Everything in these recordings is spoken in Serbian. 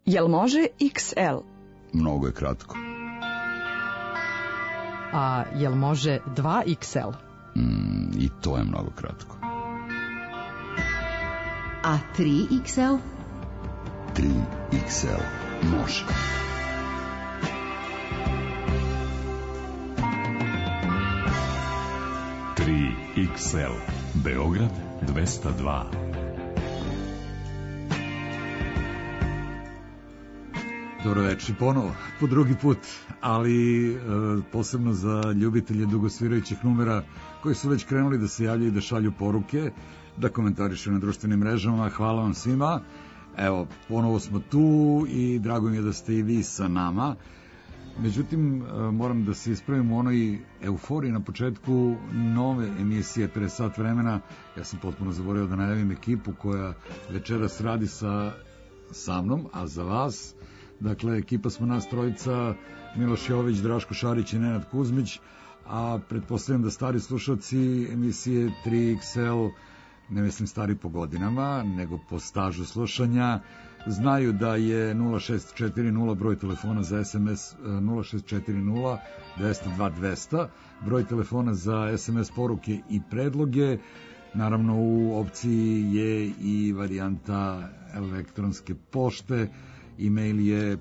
Jel može XL? Mnogo je kratko. A jel može 2XL? I to je mnogo kratko. A 3XL? 3XL može. XL, Beograd 202. Dobroveče ponovo, po drugi put, ali posebno za ljubitelje dugosvirajućih numera koji su već krenuli da se javljaju i da šalju poruke, da komentarišu na društvenim mrežama. Hvala vam svima. Evo, ponovo smo tu i drago mi je da ste i vi sa nama. Međutim, moram da se ispravim u onoj euforiji na početku nove emisije pre sat vremena. Ja sam potpuno zaboravio da najavim ekipu koja večeras radi sa mnom, a za vas, dakle, ekipa smo nas trojica, Miloš Jović, Draško Šarić i Nenad Kuzmić, a pretpostavljam da stari slušalci emisije 3XL, ne mislim stari po godinama, nego po stažu slušanja, znaju da je 0640 broj telefona za SMS, 0640 202 200, broj telefona za SMS poruke i predloge. Naravno, u opciji je i varijanta elektronske pošte. E-mail je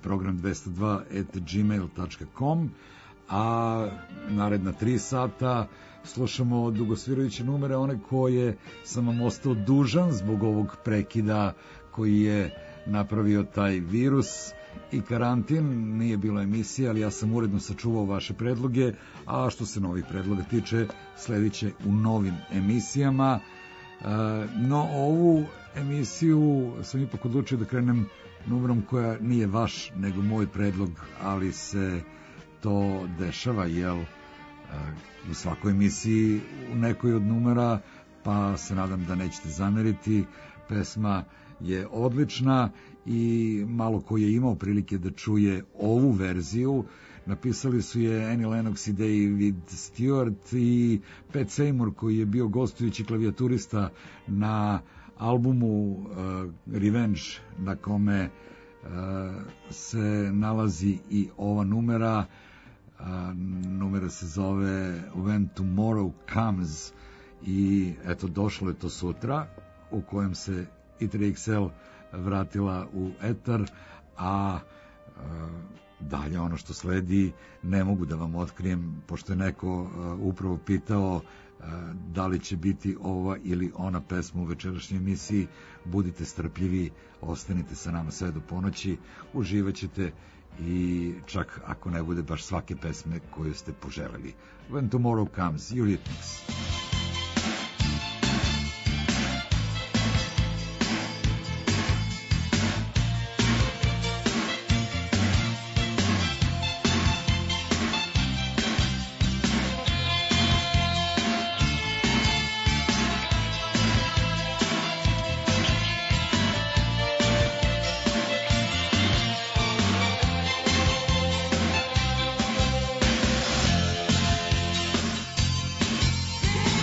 program202@gmail.com, a naredna 3 sata slušamo dugosvirajuće numere, one koje sam vam ostao dužan zbog ovog prekida koji je napravio taj virus i karantin. Nije bilo emisije, ali ja sam uredno sačuvao vaše predloge, a što se novih predloga tiče, sledit će u novim emisijama. No, ovu emisiju sam ipak odlučio da krenem numerom koja nije vaš, nego moj predlog, ali se to dešava, jel, u svakoj emisiji u nekoj od numera, pa se nadam da nećete zameriti. Pesma je odlična i malo ko je imao prilike da čuje ovu verziju, napisali su je Annie Lennox i David Stewart i Pat Seymour, koji je bio gostujući klavijaturista na albumu Revenge, na kome se nalazi i ova numera. Numera se zove When Tomorrow Comes i eto, došlo je to sutra, u kojem se i 3XL vratila u etar, a dalje ono što sledi ne mogu da vam otkrijem, pošto je neko upravo pitao da li će biti ova ili ona pesma u večerašnjoj emisiji. Budite strpljivi, ostanite sa nama sve do ponoći, uživaćete i čak ako ne bude baš svake pesme koju ste poželeli. When Tomorrow Comes, Eurythmics. Thank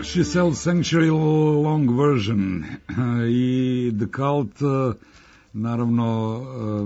She Sells Sanctuary long version i The Cult, naravno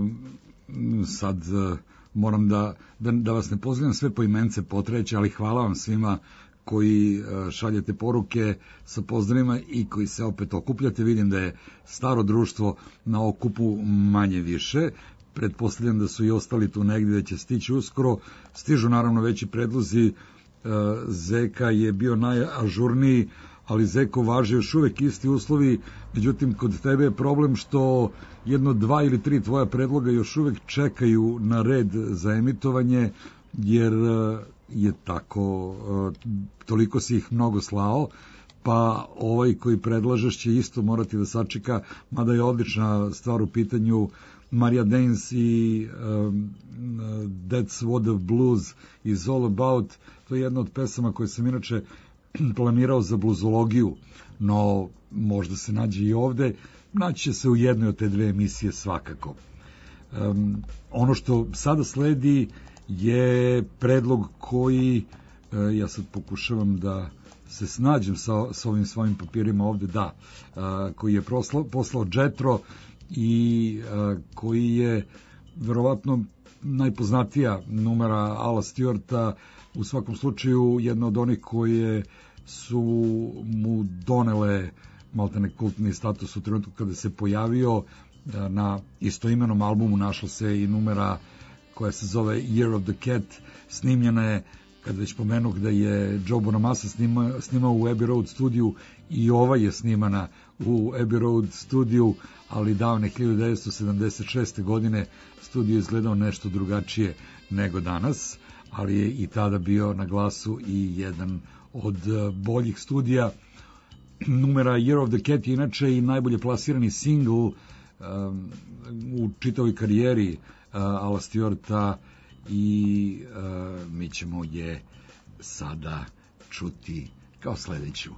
sad moram da vas ne pozivam sve po imence potreće, ali hvala vam svima koji šaljete poruke sa pozdravima i koji se opet okupljate. Vidim da je staro društvo na okupu manje više. Pretpostavljam da su i ostali tu negdje, da će stići uskoro. Stižu naravno veći predlozi. Zeka je bio najažurniji, ali Zeko važe još uvek isti uslovi. Međutim, kod tebe je problem što 1, 2 ili 3 tvoja predloga još uvek čekaju na red za emitovanje, jer je tako, toliko si ih mnogo slao, pa ovaj koji predlažeš će isto morati da sačeka, mada je odlična stvar u pitanju. Maria Danes i That's What the Blues is All About. To je jedna od pesama koje sam inače planirao za bluzologiju, no možda se nađe i ovde. Naći će se u jednoj od te dve emisije svakako. Ono što sada sledi je predlog koji, ja sad pokušavam da se snađem sa ovim svojim papirima ovde, koji je poslao Jetro i koji je verovatno najpoznatija numera Ala Stewarta, u svakom slučaju jedna od onih koje su mu donele maltene kultni status u trenutku kada se pojavio. Na istoimenom albumu našla se i numera koja se zove Year of the Cat, snimljena je, kad već pomenuh da je Joe Bonamassa snimao u Abbey Road studiju, i ova je snimana u Abbey Road studiju, ali davne 1976. godine studio izgledao nešto drugačije nego danas, ali je i tada bio na glasu i jedan od boljih studija. Numera Year of the Cat je inače i najbolje plasirani singl u čitavoj karijeri Ala Stewarta i mi ćemo je sada čuti kao sledeću.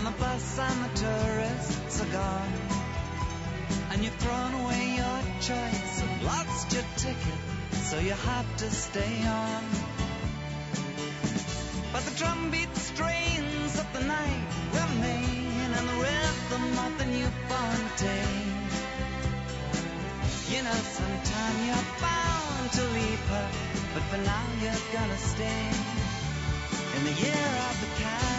On the bus and the tourists are gone, and you've thrown away your choice and lost your ticket, so you have to stay on. But the drumbeat strains of the night remain, and the rhythm of the newborn day. You know sometime you're bound to leave her, but for now you're gonna stay in the year of the cat.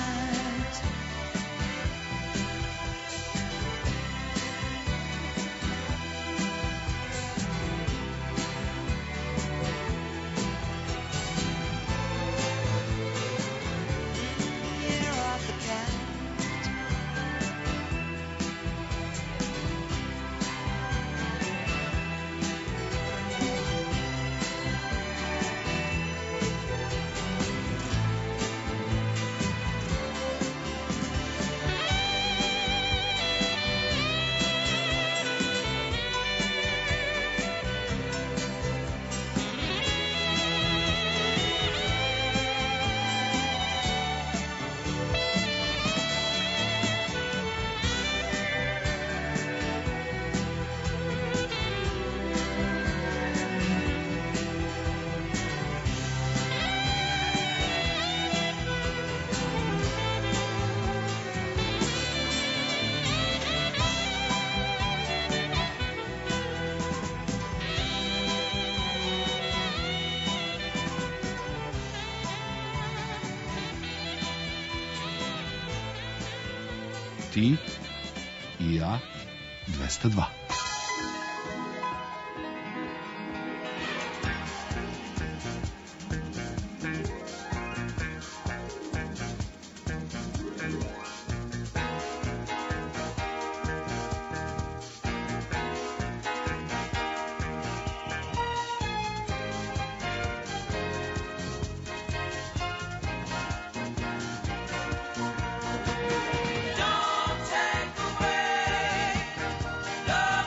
Ti i ja 202. Don't take away the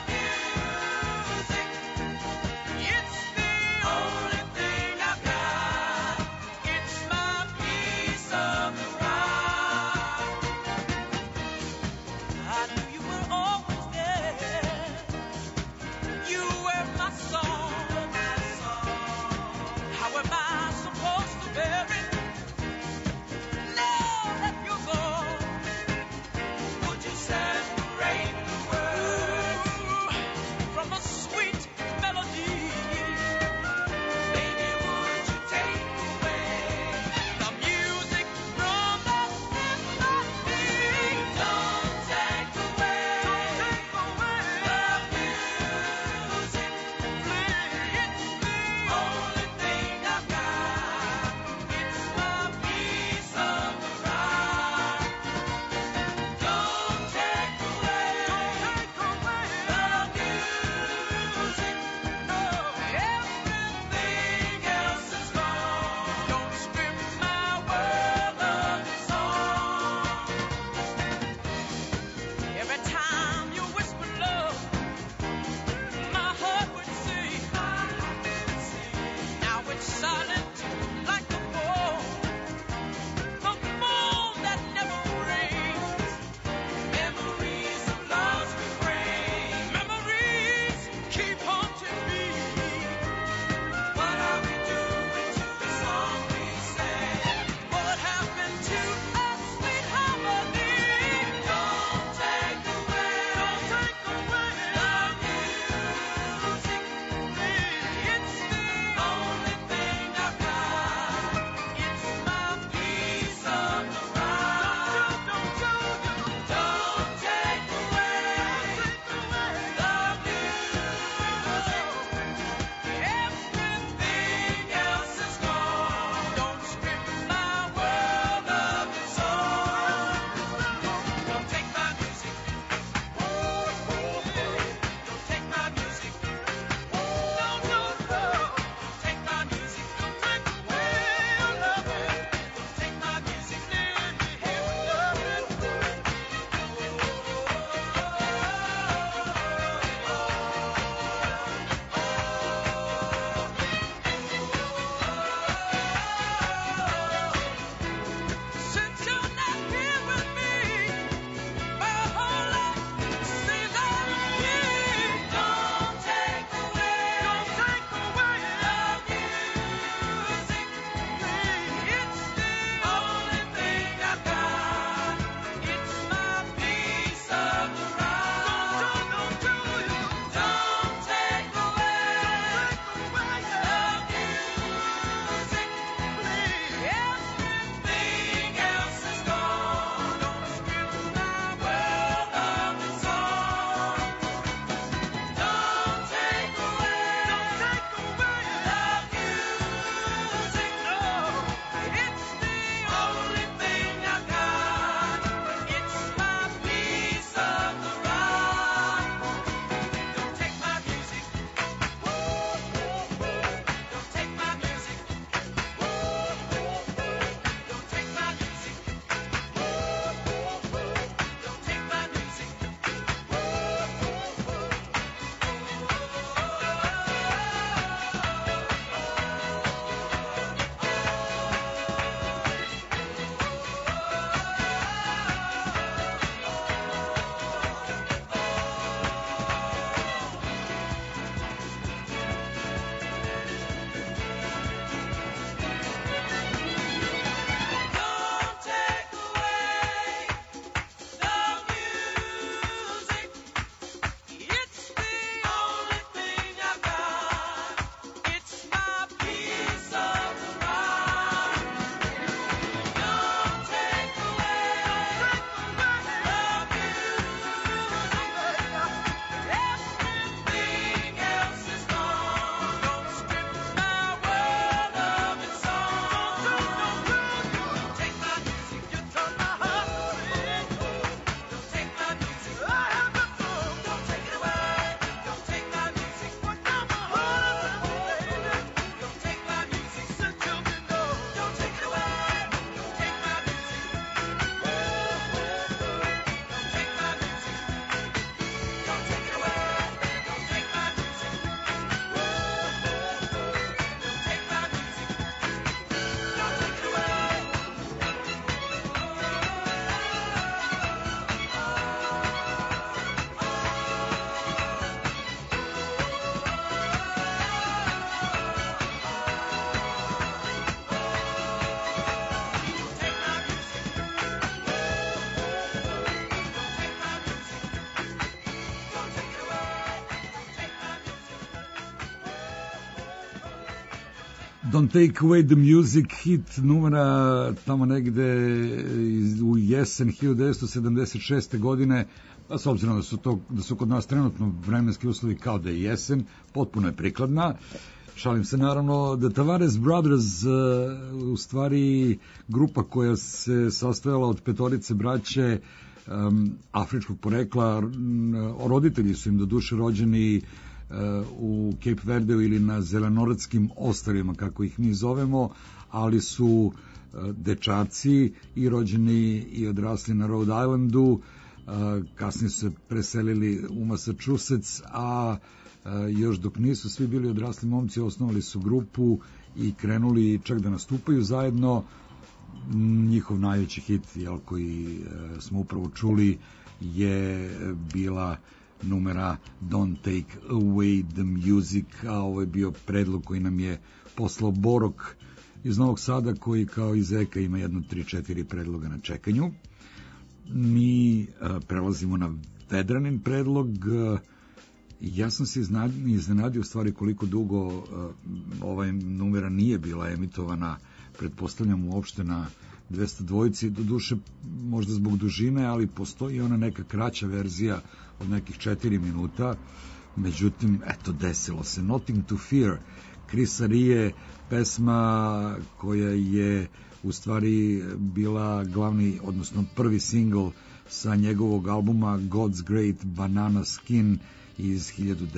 Don't Take Away the Music, hit numera tamo negde u jesen 1976. godine, a s obzirom da su kod nas trenutno vremenski uslovi kao da je jesen, potpuno je prikladna. Šalim se naravno, da Tavares Brothers, u stvari grupa koja se sastojala od petorice braće afričkog porekla, roditelji su im do duše rođeni u Cape Verdeu ili na Zelenoradskim ostrvima, kako ih mi zovemo, ali su dečaci i rođeni i odrasli na Rhode Islandu, kasnije su se preselili u Massachusetts, a još dok nisu svi bili odrasli momci, osnovali su grupu i krenuli čak da nastupaju zajedno. Njihov najveći hit, koji smo upravo čuli, je bila numera Don't Take Away the Music, a ovo je bio predlog koji nam je poslao Borok iz Novog Sada, koji kao i Zeka ima 3-4 predloga na čekanju. Mi prelazimo na Vedranin predlog. Ja sam se iznenadio u stvari koliko dugo ova numera nije bila emitovana, pretpostavljam uopšte na 202, do duše možda zbog dužine, ali postoji ona neka kraća verzija od nekih 4 minuta. Međutim, eto, desilo se. Nothing to Fear, Chrisa Rie, pesma koja je u stvari bila glavni, odnosno prvi singl sa njegovog albuma God's Great Banana Skin iz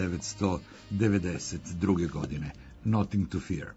1992. godine. Nothing to Fear.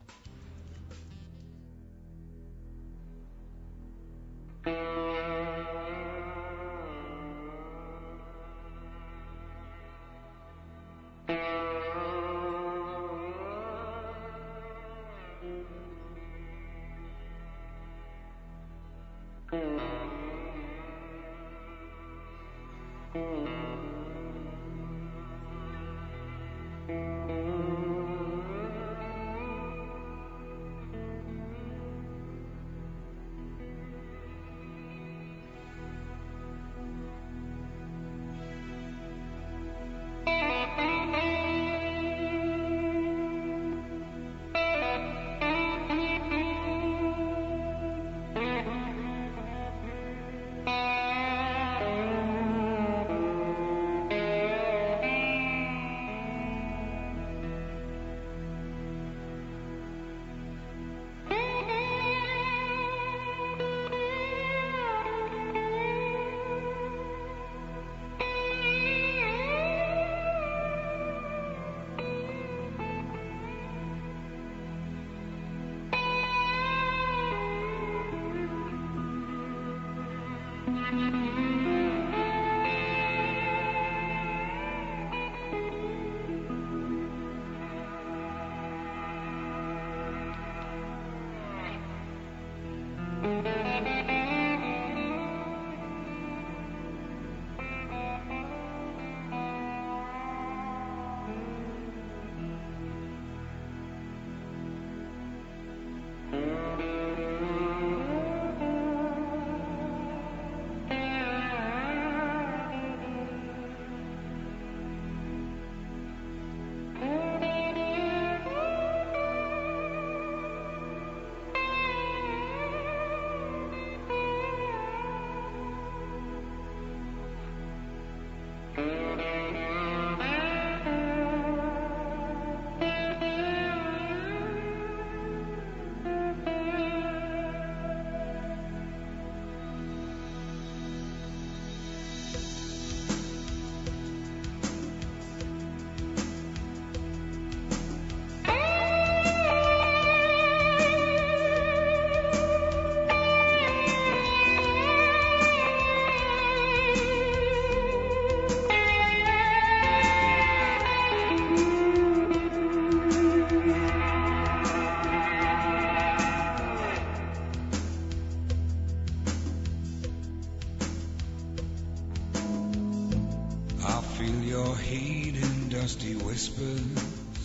dusty whispers.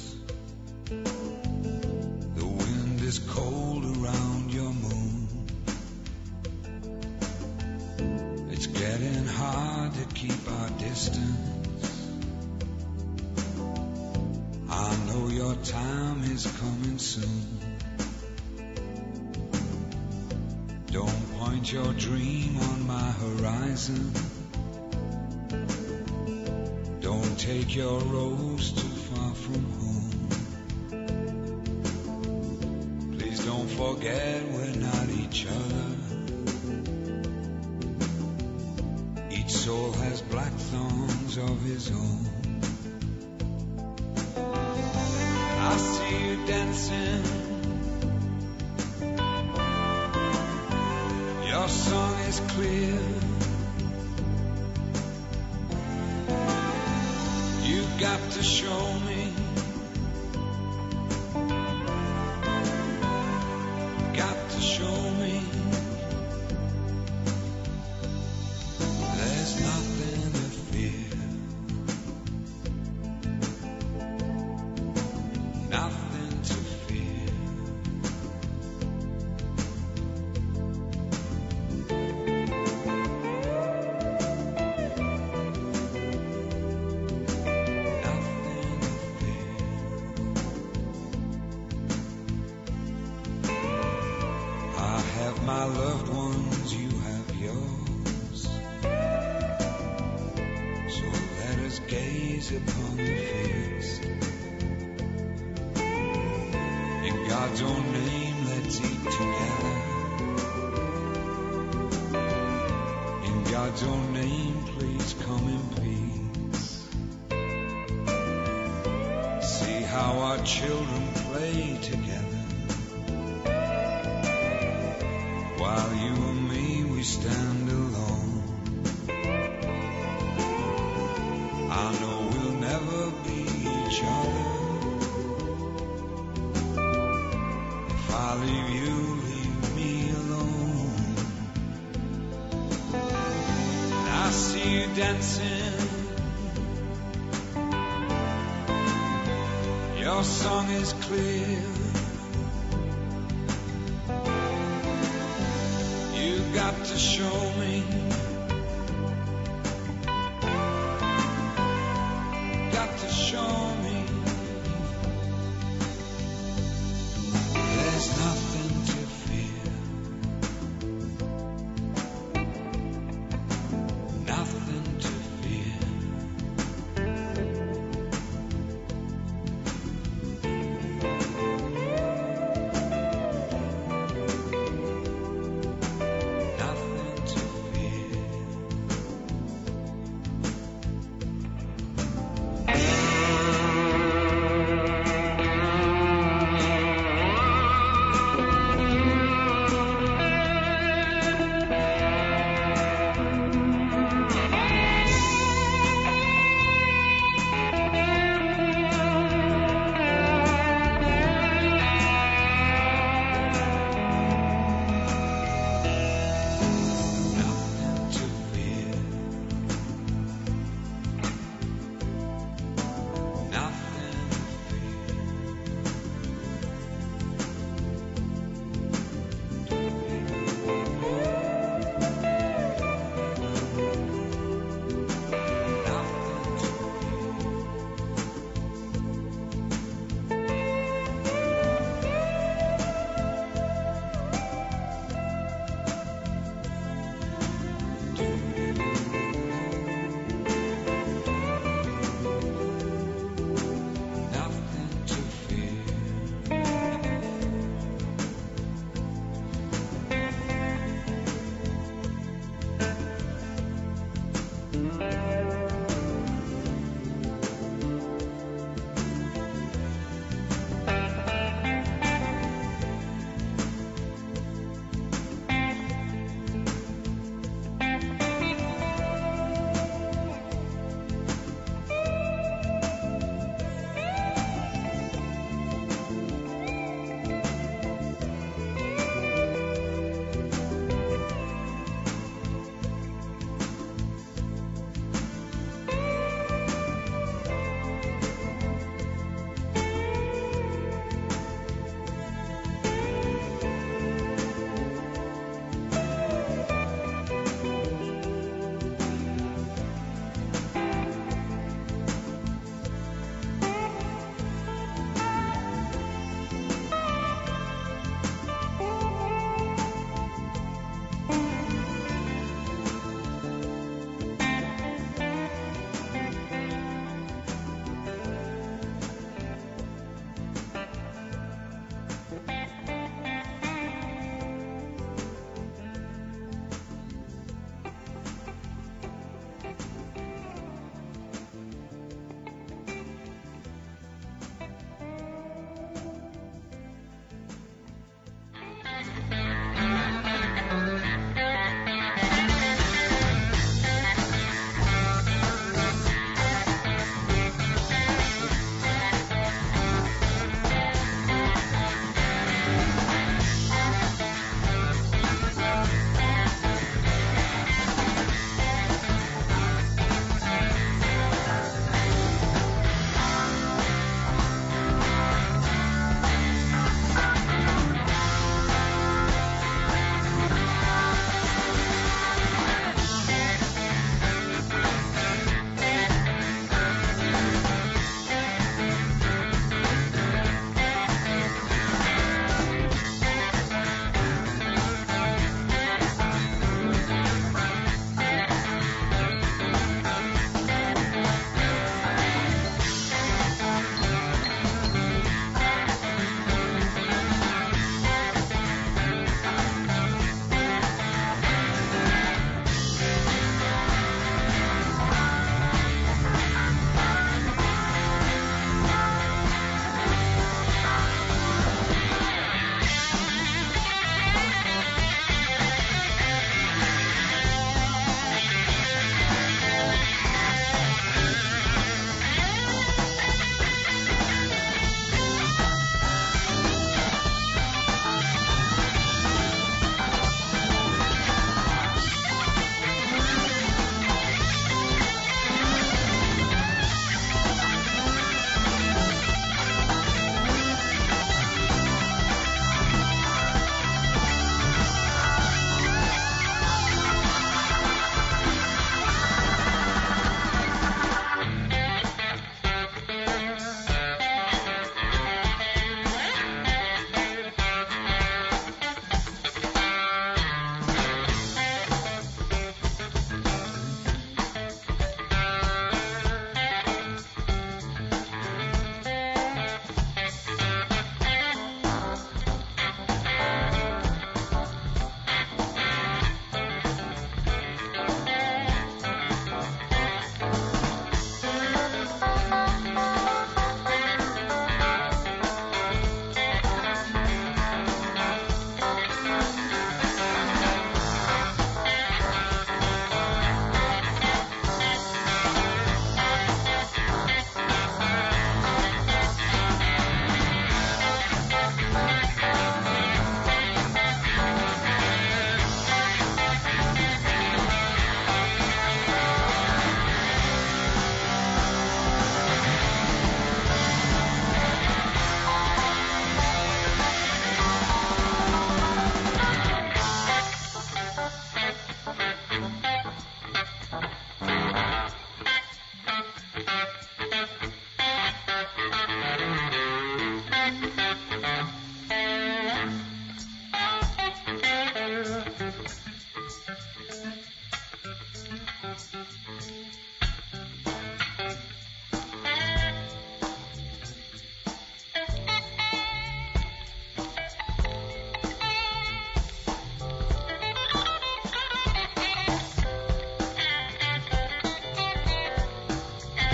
The wind is cold around your moon. It's getting hard to keep our distance. I know your time is coming soon. Don't point your dream on my horizon. Don't take your rose too far from home. Please don't forget we're not each other. Each soul has black thorns of his own. I see you dancing. Your song is clear. You've got to show me. Got to show me. There's nothing to fear. Nothing to fear. Nothing to fear. I have my loved ones, you have yours. So let us gaze upon your face. In God's own name, let's eat together. In God's own name, please come in peace. See how our children play together. While you and me, we stand alone. I know we'll never be each other. If I leave you, leave me alone. And I see you dancing. Your song is clear. You got to show me. Got to show me. There's nothing to fear. Nothing to fear. Nothing to fear.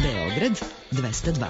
Beograd 202.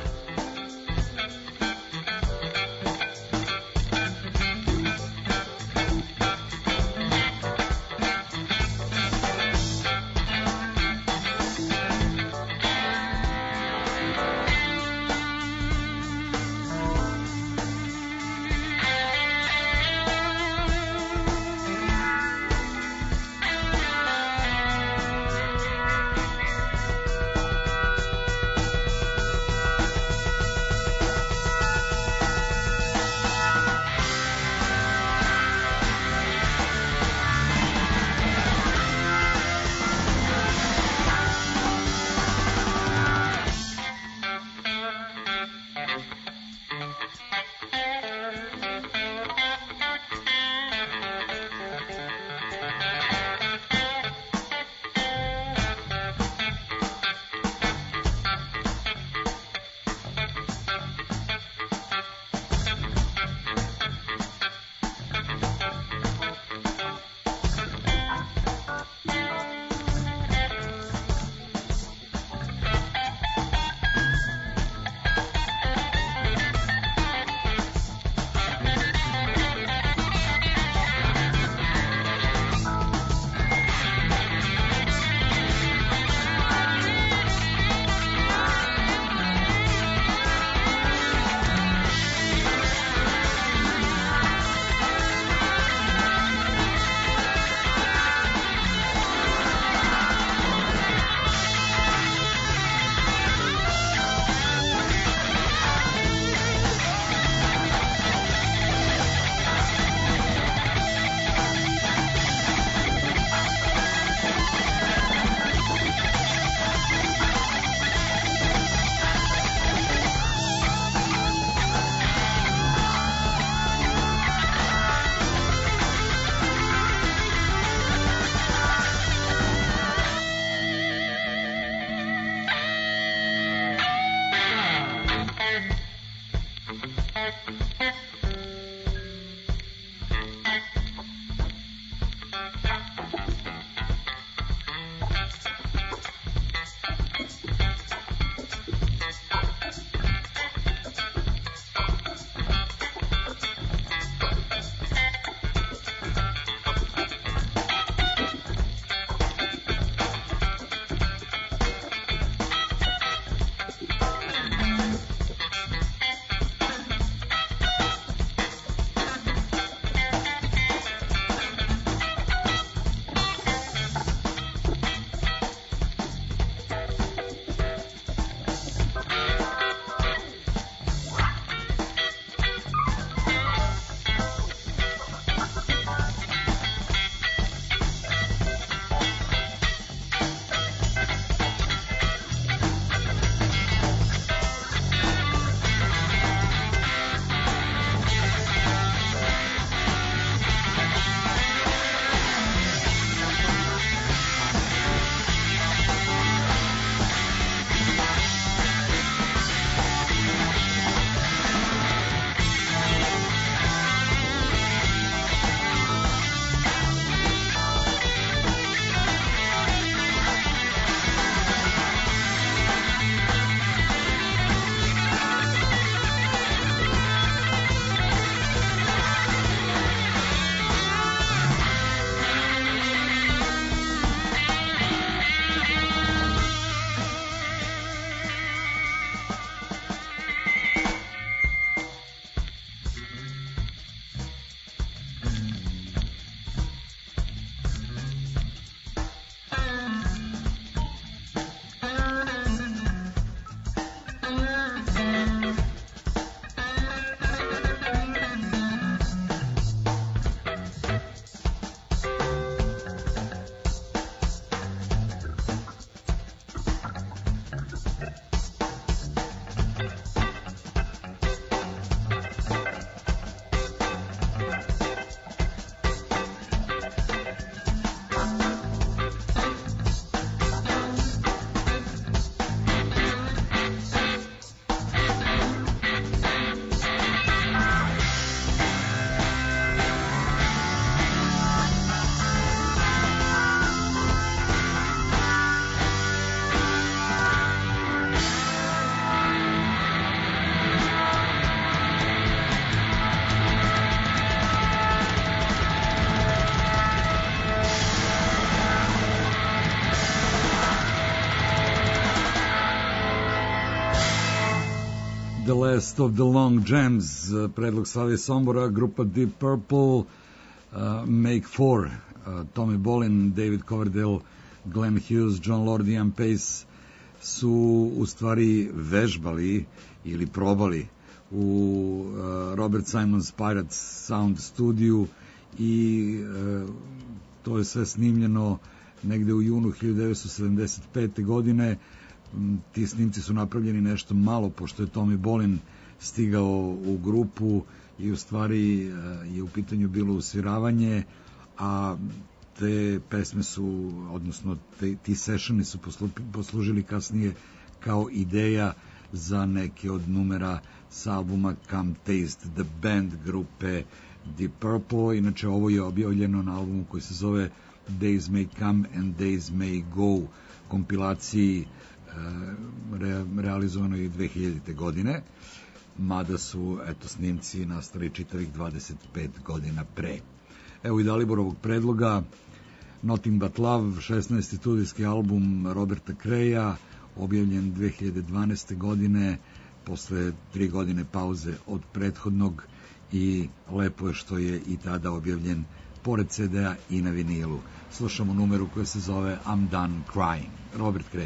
The Last of the Long Jams, predlog Slavije Sombora, grupa Deep Purple, Make Four, Tommy Bolin, David Coverdale, Glenn Hughes, John Lord i Ian Pace su u stvari vežbali ili probali u Robert Simon's Pirates Sound studiju i to je sve snimljeno negde u junu 1975. godine. Ti snimci su napravljeni nešto malo pošto je Tommy Bolin stigao u grupu i u stvari je u pitanju bilo usviravanje, a te pesme su, odnosno ti sessioni su poslužili kasnije kao ideja za neke od numera sa albuma Come Taste the Band grupe Deep Purple. Inače ovo je objavljeno na albumu koji se zove Days May Come and Days May Go, kompilaciji realizovanoj 2000. godine, mada su snimci nastali čitavih 25 godina pre. Evo i Daliborovog predloga Nothing But Love, 16. studijski album Roberta Creja, objavljen 2012. godine posle 3 godine pauze od prethodnog, i lepo je što je i tada objavljen pored CD-a i na vinilu. Slušamo numeru koja se zove I'm Done Crying, Robert Cray.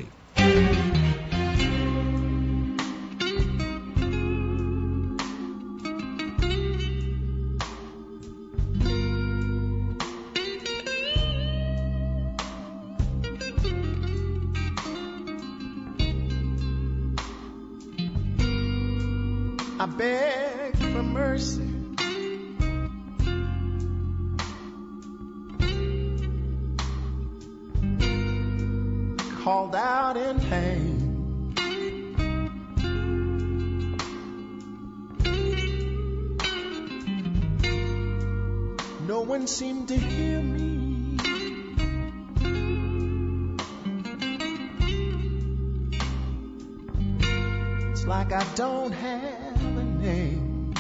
I beg for mercy. Called out in pain. No one seemed to hear me. It's like I don't have a name.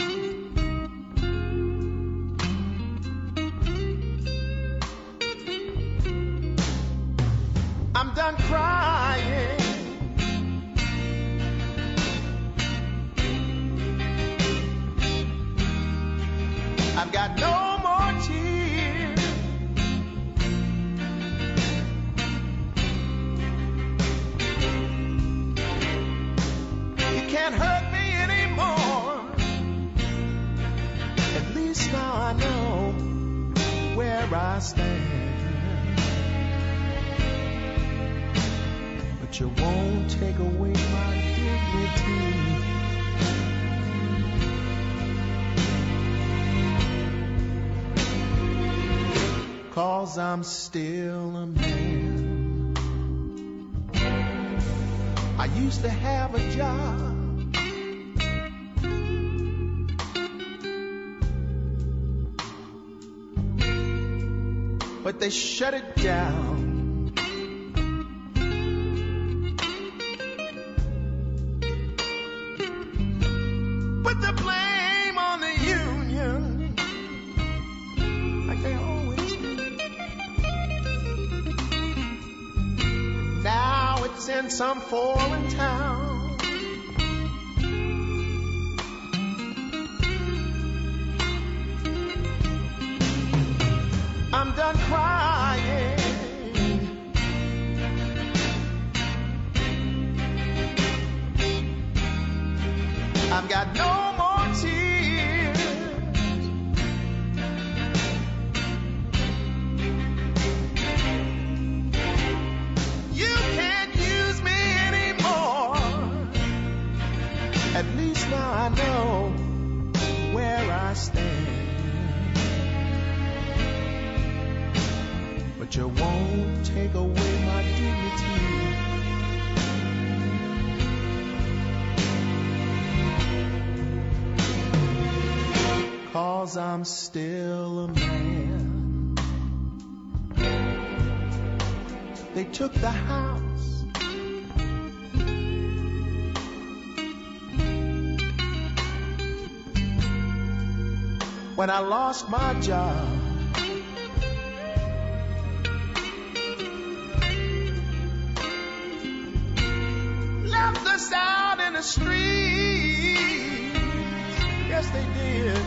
I'm done crying. I've got no more tears. You can't hurt me anymore. At least now I know where I stand. But you won't take away my dignity. 'Cause I'm still a man. I used to have a job. But they shut it down. Put the blame on the union, like they always do. Now it's in some foreign town. I'm done crying. I've got no more tears. You can't use me anymore. At least now I know where I stand. But you won't take away my dignity. 'Cause I'm still a man. They took the house. When I lost my job. Left us out in the street. yes they did.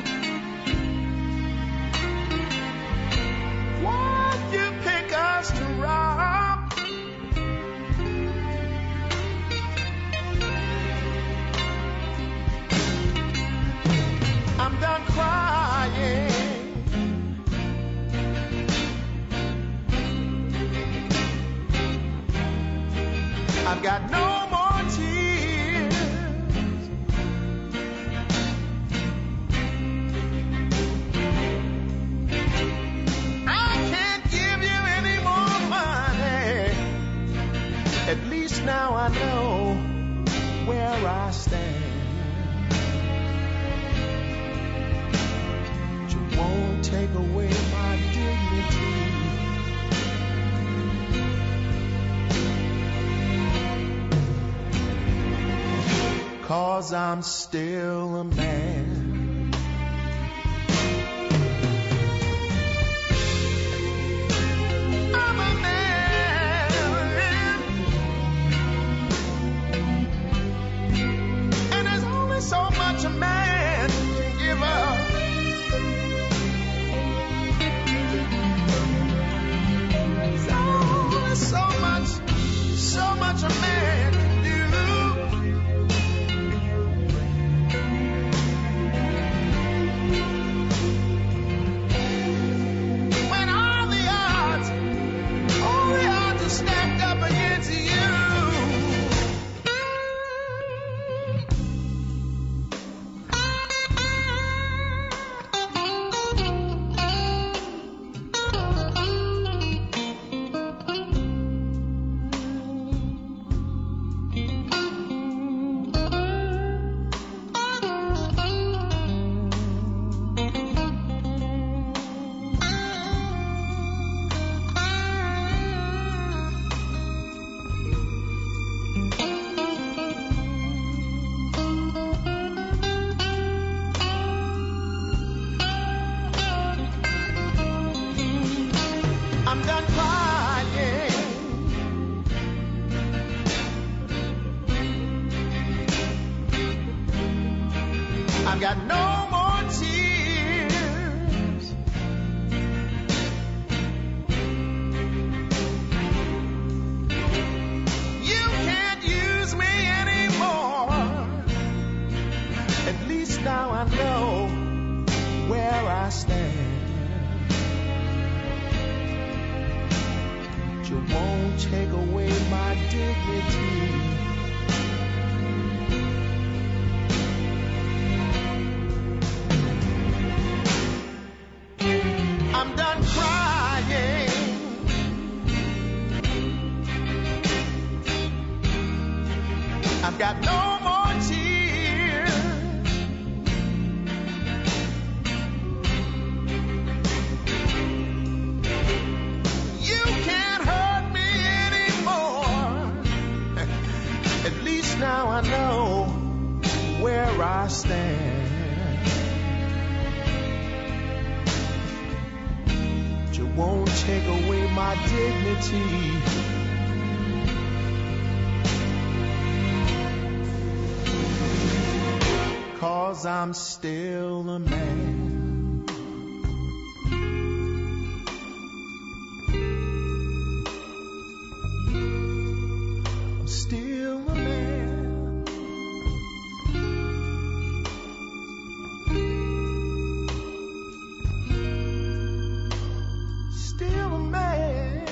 Why'd you pick us to rob? I'm done crying. I've got no more tears. I can't give you any more money. At least now I know where I stand. But you won't take away my dignity. 'Cause I'm still a man. I'm a man. And there's only so much a man can give up. There's only so much a man can do. Stacked up against you. I'm done crying. I've got no more tears. You can't use me anymore. At least now I know where I stand. You won't take away my dignity. I'm done crying. I've got no more tears. You can't hurt me anymore. At least now I know where I stand. But you won't take away my dignity. 'Cause I'm still a man. Still a man. Still a man.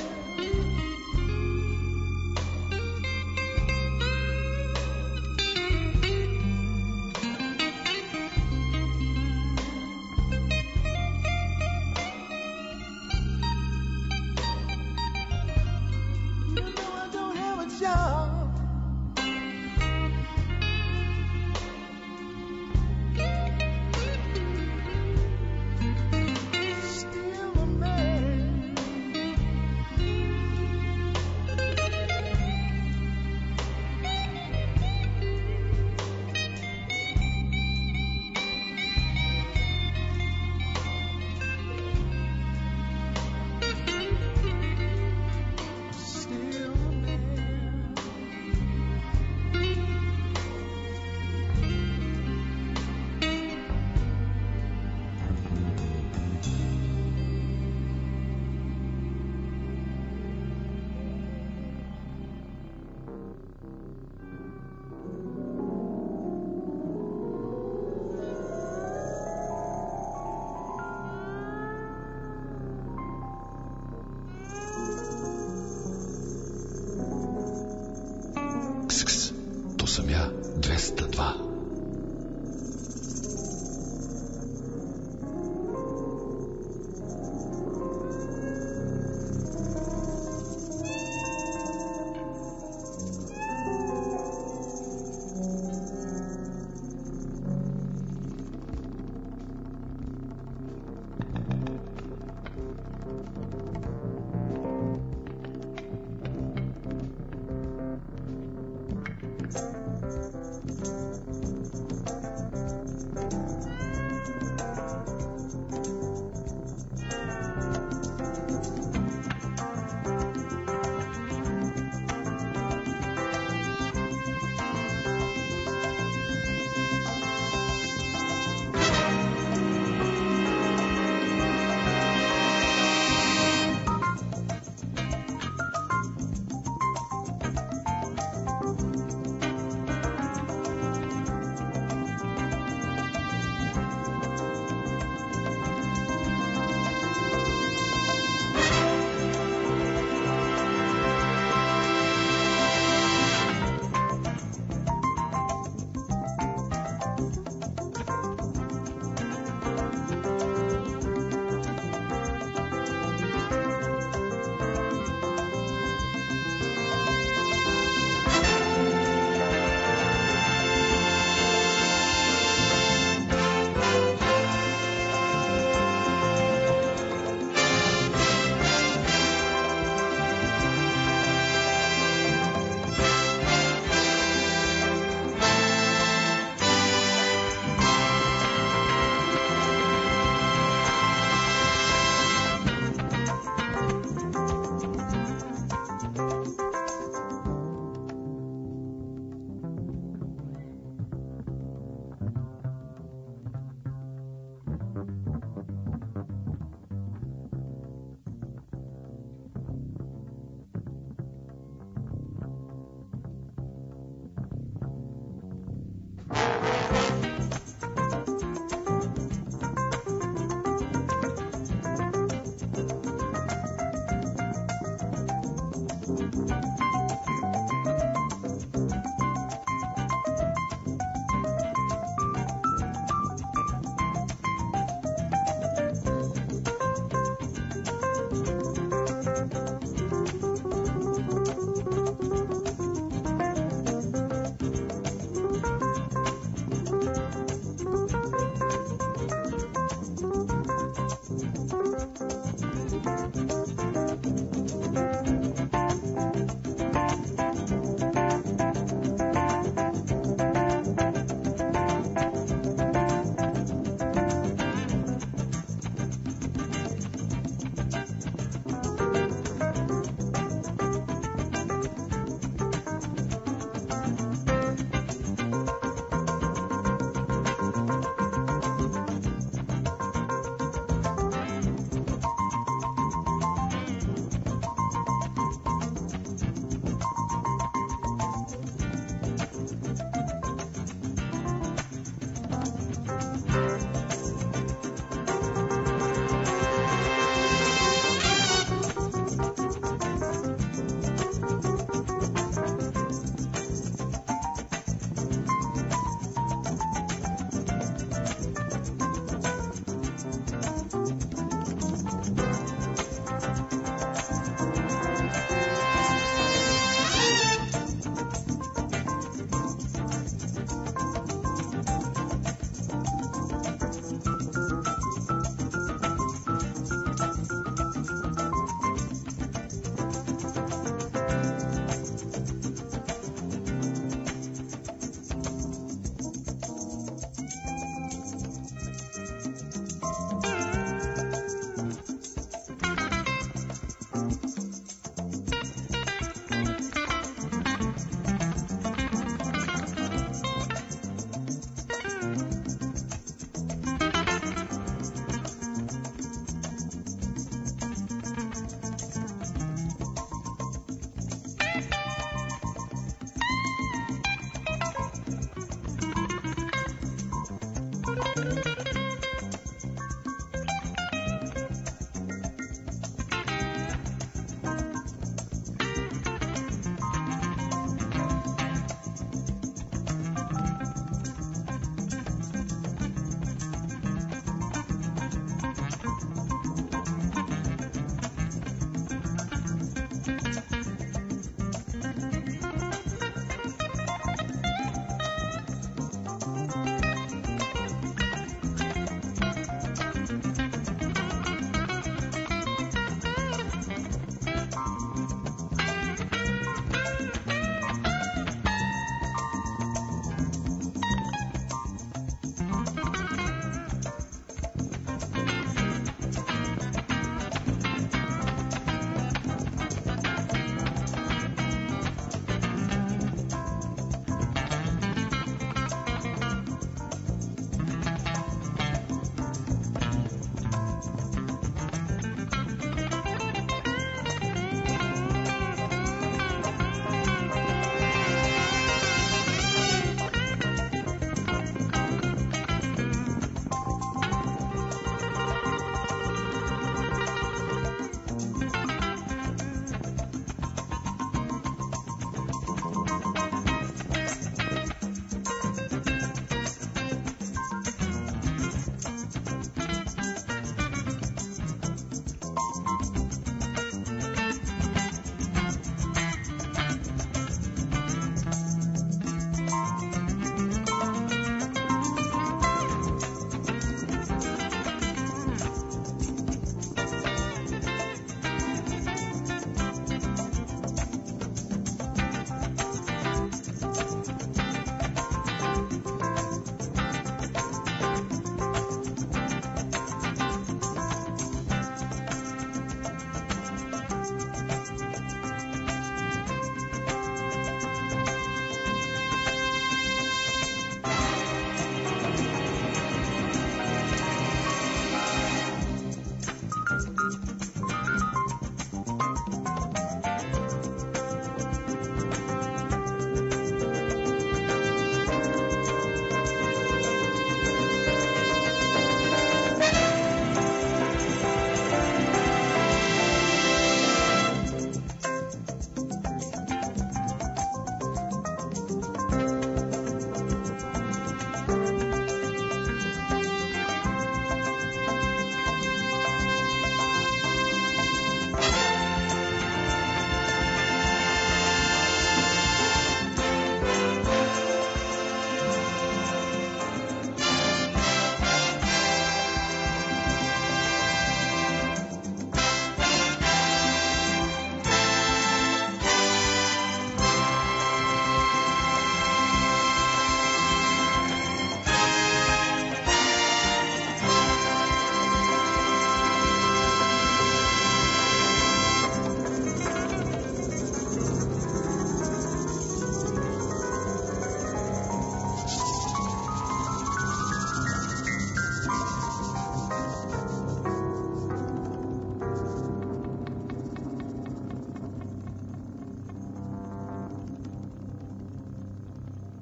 To sam ja, 202.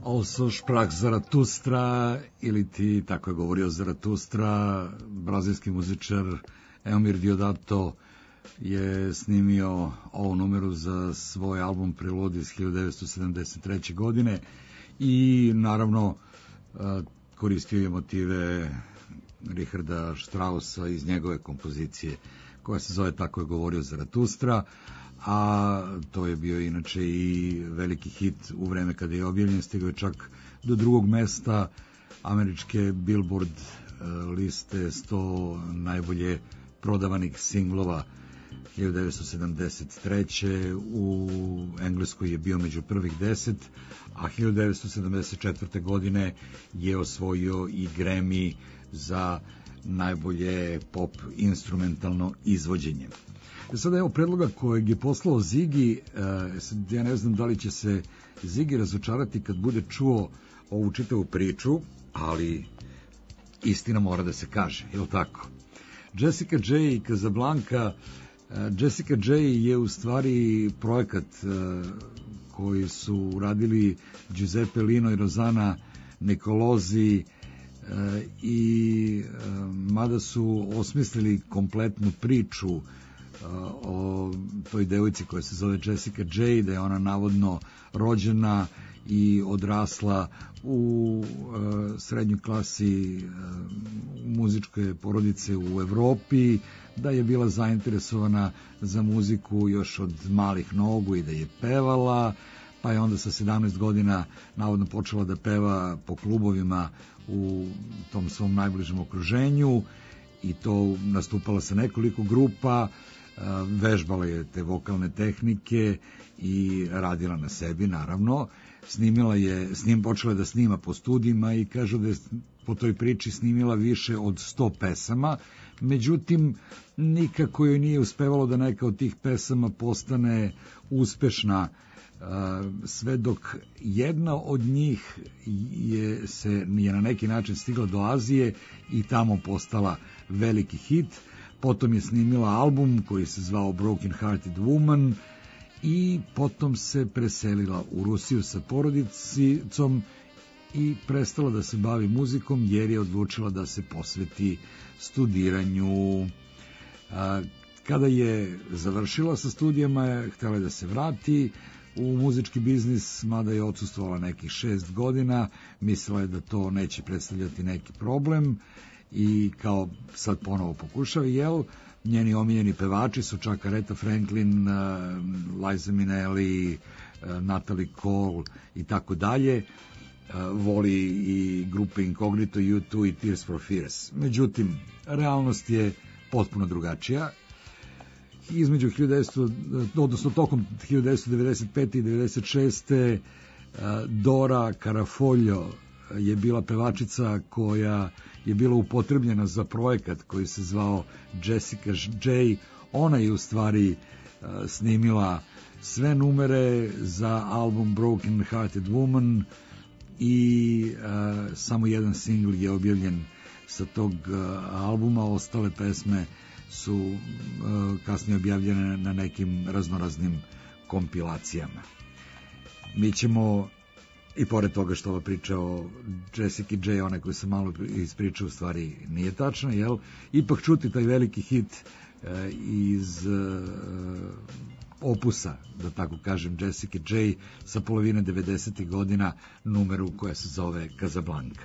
Also sprach Zaratustra, ili ti, tako je govorio Zaratustra, brazilski muzičar Eumir Diodato je snimio ovu numeru za svoj album Preludi iz 1973. godine i naravno koristio je motive Richarda Straussa iz njegove kompozicije koja se zove Tako je govorio Zaratustra, a to je bio inače i veliki hit u vreme kada je objavljen, stigao je čak do drugog mesta američke Billboard liste 100 najbolje prodavanih singlova 1973. U Engleskoj je bio među prvih 10, a 1974. godine je osvojio i Grammy za najbolje pop instrumentalno izvođenje. Sada evo predloga kojeg je poslao Zigi, ja ne znam da li će se Zigi razočarati kad bude čuo ovu čitavu priču, ali istina mora da se kaže, je li tako? Jessica J i Casablanca. Jessica J je u stvari projekat koji su radili Giuseppe Lino i Rosanna Nicolosi i mada su osmislili kompletnu priču o toj devojci koja se zove Jessica J, da je ona navodno rođena i odrasla u srednjoj klasi muzičke porodice u Evropi, da je bila zainteresovana za muziku još od malih nogu i da je pevala, pa je onda sa 17 godina navodno počela da peva po klubovima u tom svom najbližem okruženju i to nastupala sa nekoliko grupa, vežbala je te vokalne tehnike i radila na sebi, naravno. Počela je da snima po studijima i kažu da je po toj priči snimila više od 100 pesama, međutim nikako joj nije uspevalo da neka od tih pesama postane uspešna, sve dok jedna od njih je na neki način stigla do Azije i tamo postala veliki hit. Potom je snimila album koji se zvao Broken Hearted Woman i potom se preselila u Rusiju sa porodicom i prestala da se bavi muzikom jer je odlučila da se posveti studiranju. Kada je završila sa studijama, htjela je da se vrati u muzički biznis, mada je odsustvovala nekih 6 godina, mislila je da to neće predstavljati neki problem i kao sad ponovo pokušava, njeni omiljeni pevači su čak Aretha Franklin, Liza Minnelli, Natalie Cole i tako dalje. Voli i grupe Incognito, U2 i Tears for Fears. Međutim, realnost je potpuno drugačija. Između tokom 1995. i 1996. Dora Carafoglio je bila pevačica koja je bila upotrebljena za projekat koji se zvao Jessica J. Ona je u stvari snimila sve numere za album Broken Hearted Woman i samo jedan singl je objavljen sa tog albuma, ostale pesme su kasnije objavljene na nekim raznoraznim kompilacijama. Mi ćemo, i pored toga što ova priča o Jessica J, ona koju sam malo ispričao, u stvari nije tačna, ipak čuti taj veliki hit iz opusa, da tako kažem, Jessica J sa polovine 90. godina, numeru koja se zove Casablanca.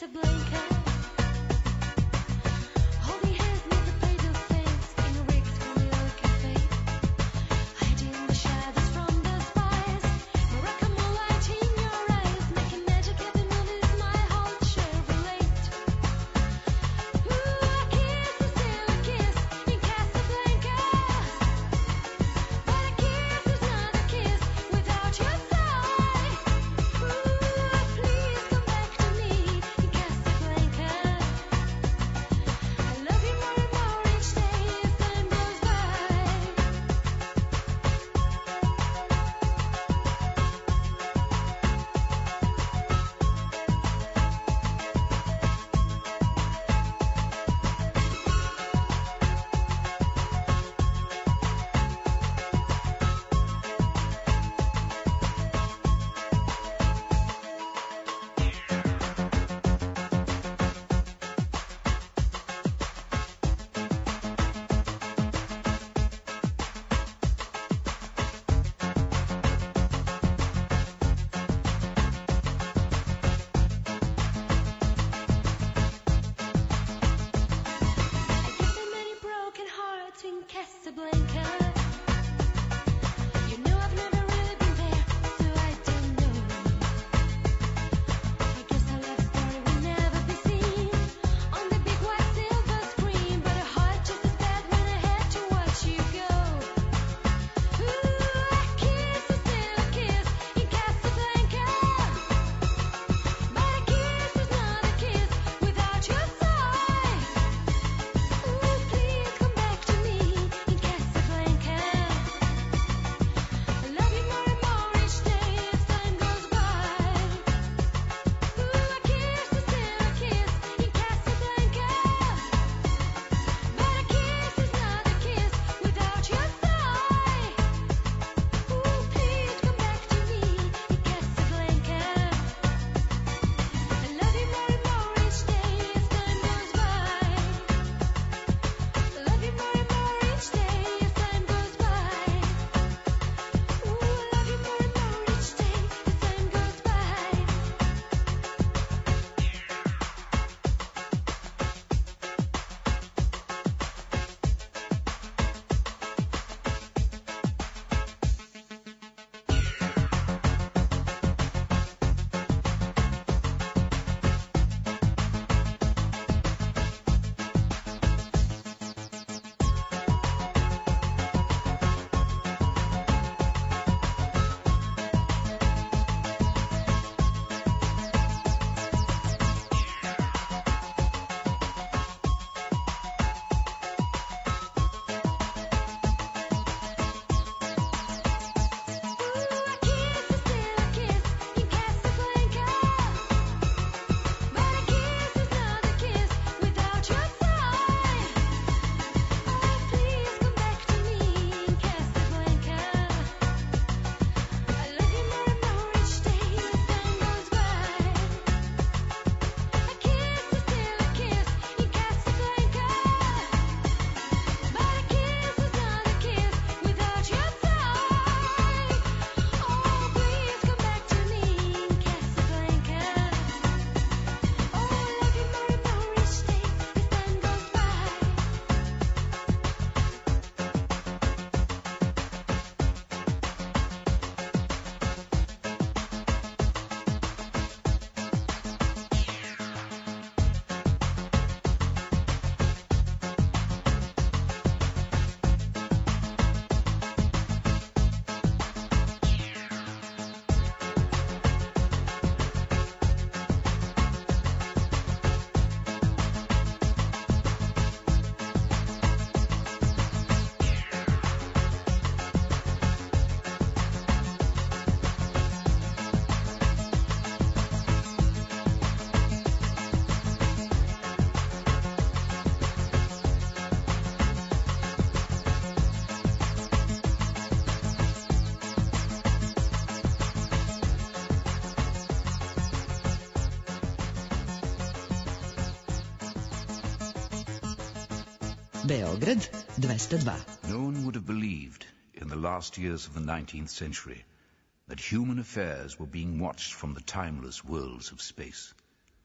Beograd 202. No one would have believed in the last years of the 19th century that human affairs were being watched from the timeless worlds of space.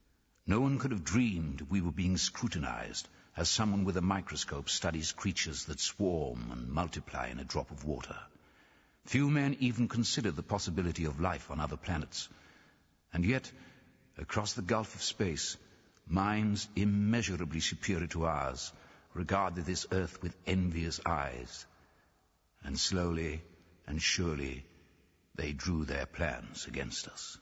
No one could have dreamed we were being scrutinized as someone with a microscope studies creatures that swarm and multiply in a drop of water. Few men even consider the possibility of life on other planets. And yet, across the gulf of space, minds immeasurably superior to ours regarded this earth with envious eyes. And slowly and surely, they drew their plans against us.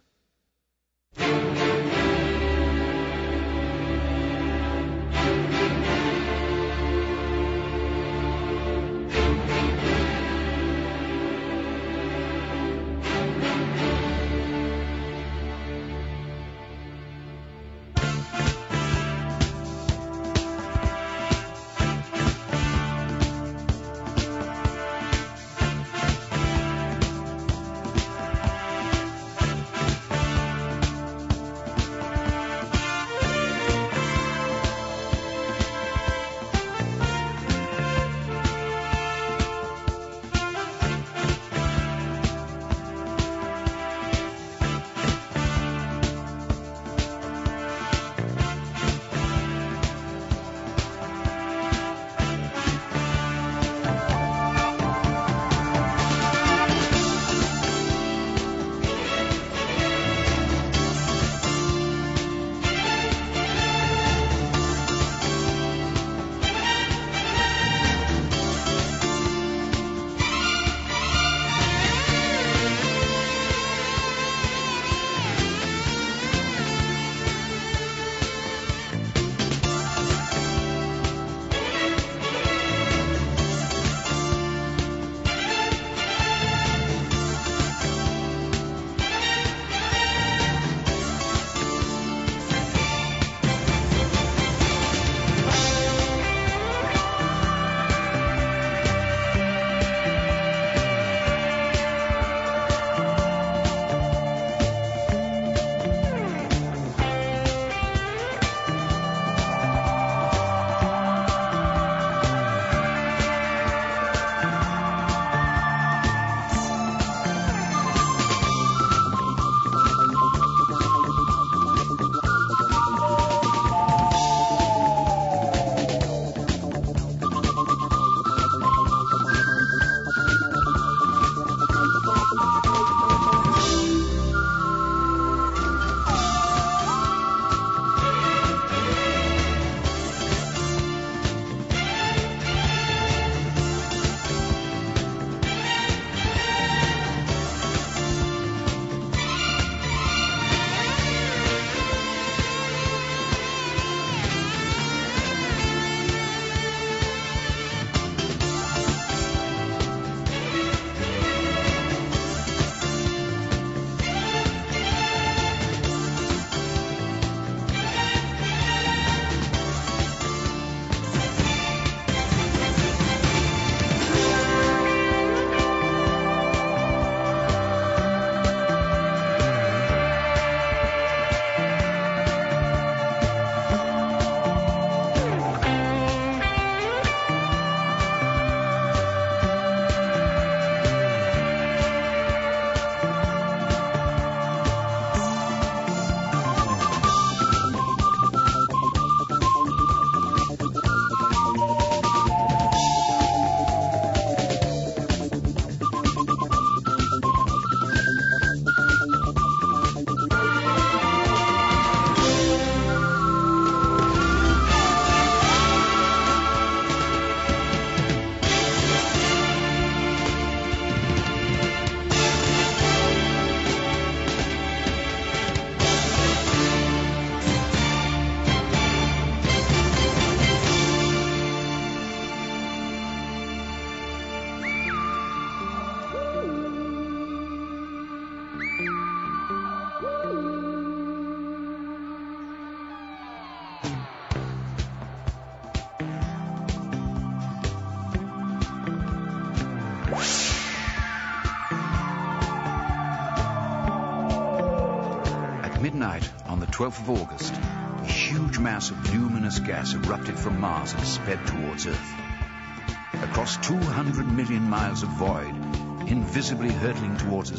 midnight on the 12th of August, a huge mass of luminous gas erupted from Mars and sped towards Earth. Across 200 million miles of void, invisibly hurtling towards us,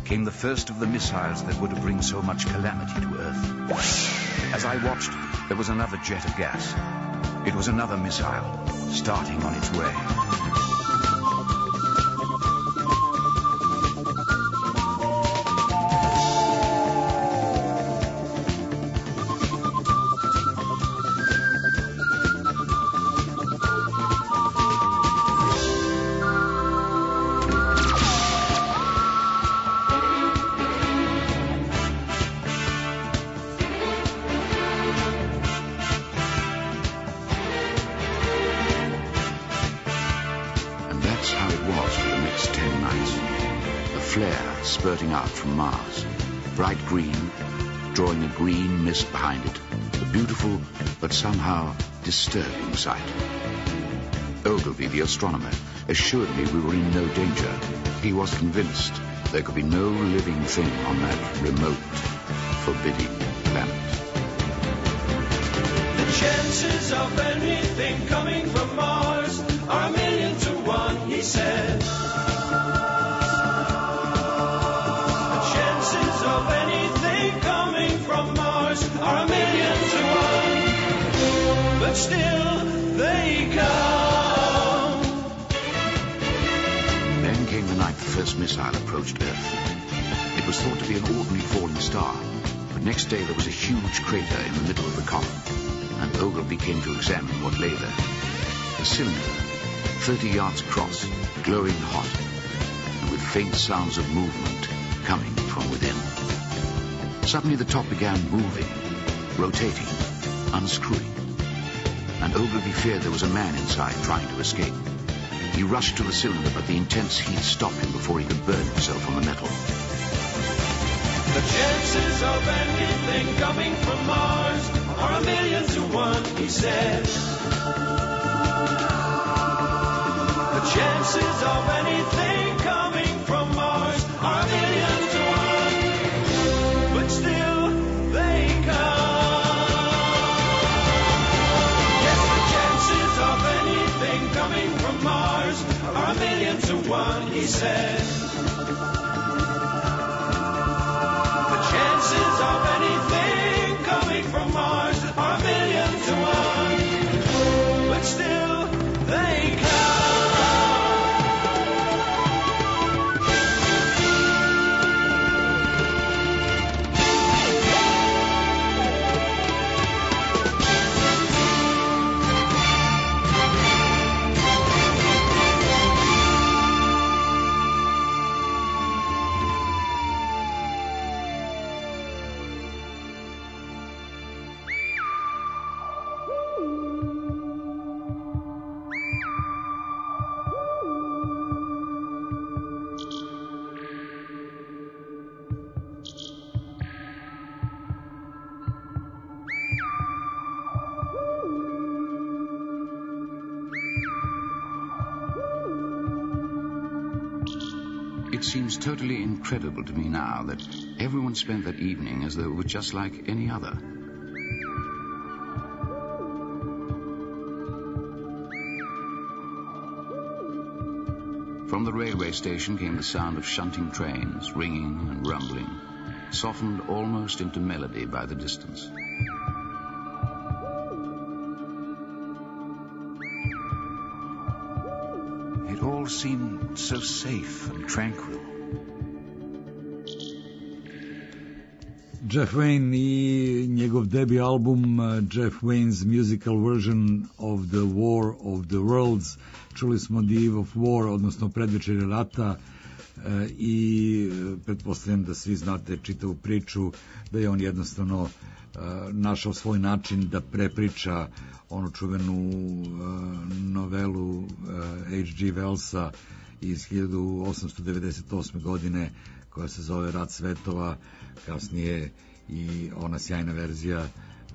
came the first of the missiles that were to bring so much calamity to Earth. As I watched, there was another jet of gas. It was another missile, starting on its way. Spurting out from Mars, bright green, drawing a green mist behind it, a beautiful but somehow disturbing sight. Ogilvy, the astronomer, assured me we were in no danger. He was convinced there could be no living thing on that remote, forbidding planet. The chances of anything coming from Mars are 1,000,000 to 1, he said. Of anything coming from Mars are 1,000,000 to 1, but still they come. Then came the night the first missile approached Earth. It was thought to be an ordinary falling star, but next day there was a huge crater in the middle of the column, and Ogilvy came to examine what lay there. A cylinder, 30 yards across, glowing hot, and with faint sounds of movement coming from within. Suddenly the top began moving, rotating, unscrewing, and Ogilvy feared there was a man inside trying to escape. He rushed to the cylinder, but the intense heat stopped him before he could burn himself on the metal. The chances of anything coming from Mars are 1,000,000 to 1, he said. The chances of anything coming from Mars are 1,000,000 to 1, but still they come. Yes, the chances of anything coming from Mars are 1,000,000 to 1, he said. The chances of anything coming from Mars are 1,000,000 to 1, but still they come. It seems totally incredible to me now that everyone spent that evening as though it was just like any other. From the railway station came the sound of shunting trains, ringing and rumbling, softened almost into melody by the distance. It all seemed so safe and tranquil. Jeff Wayne i njegov debi album Jeff Wayne's Musical Version of the War of the Worlds. Čuli smo The Eve of War, odnosno Predvečerje rata, i pretpostavljam da svi znate čitavu priču, da je on jednostavno našao svoj način da prepriča onu čuvenu novelu H.G. Wellsa iz 1898. godine koja se zove Rat svetova, kasnije i ona sjajna verzija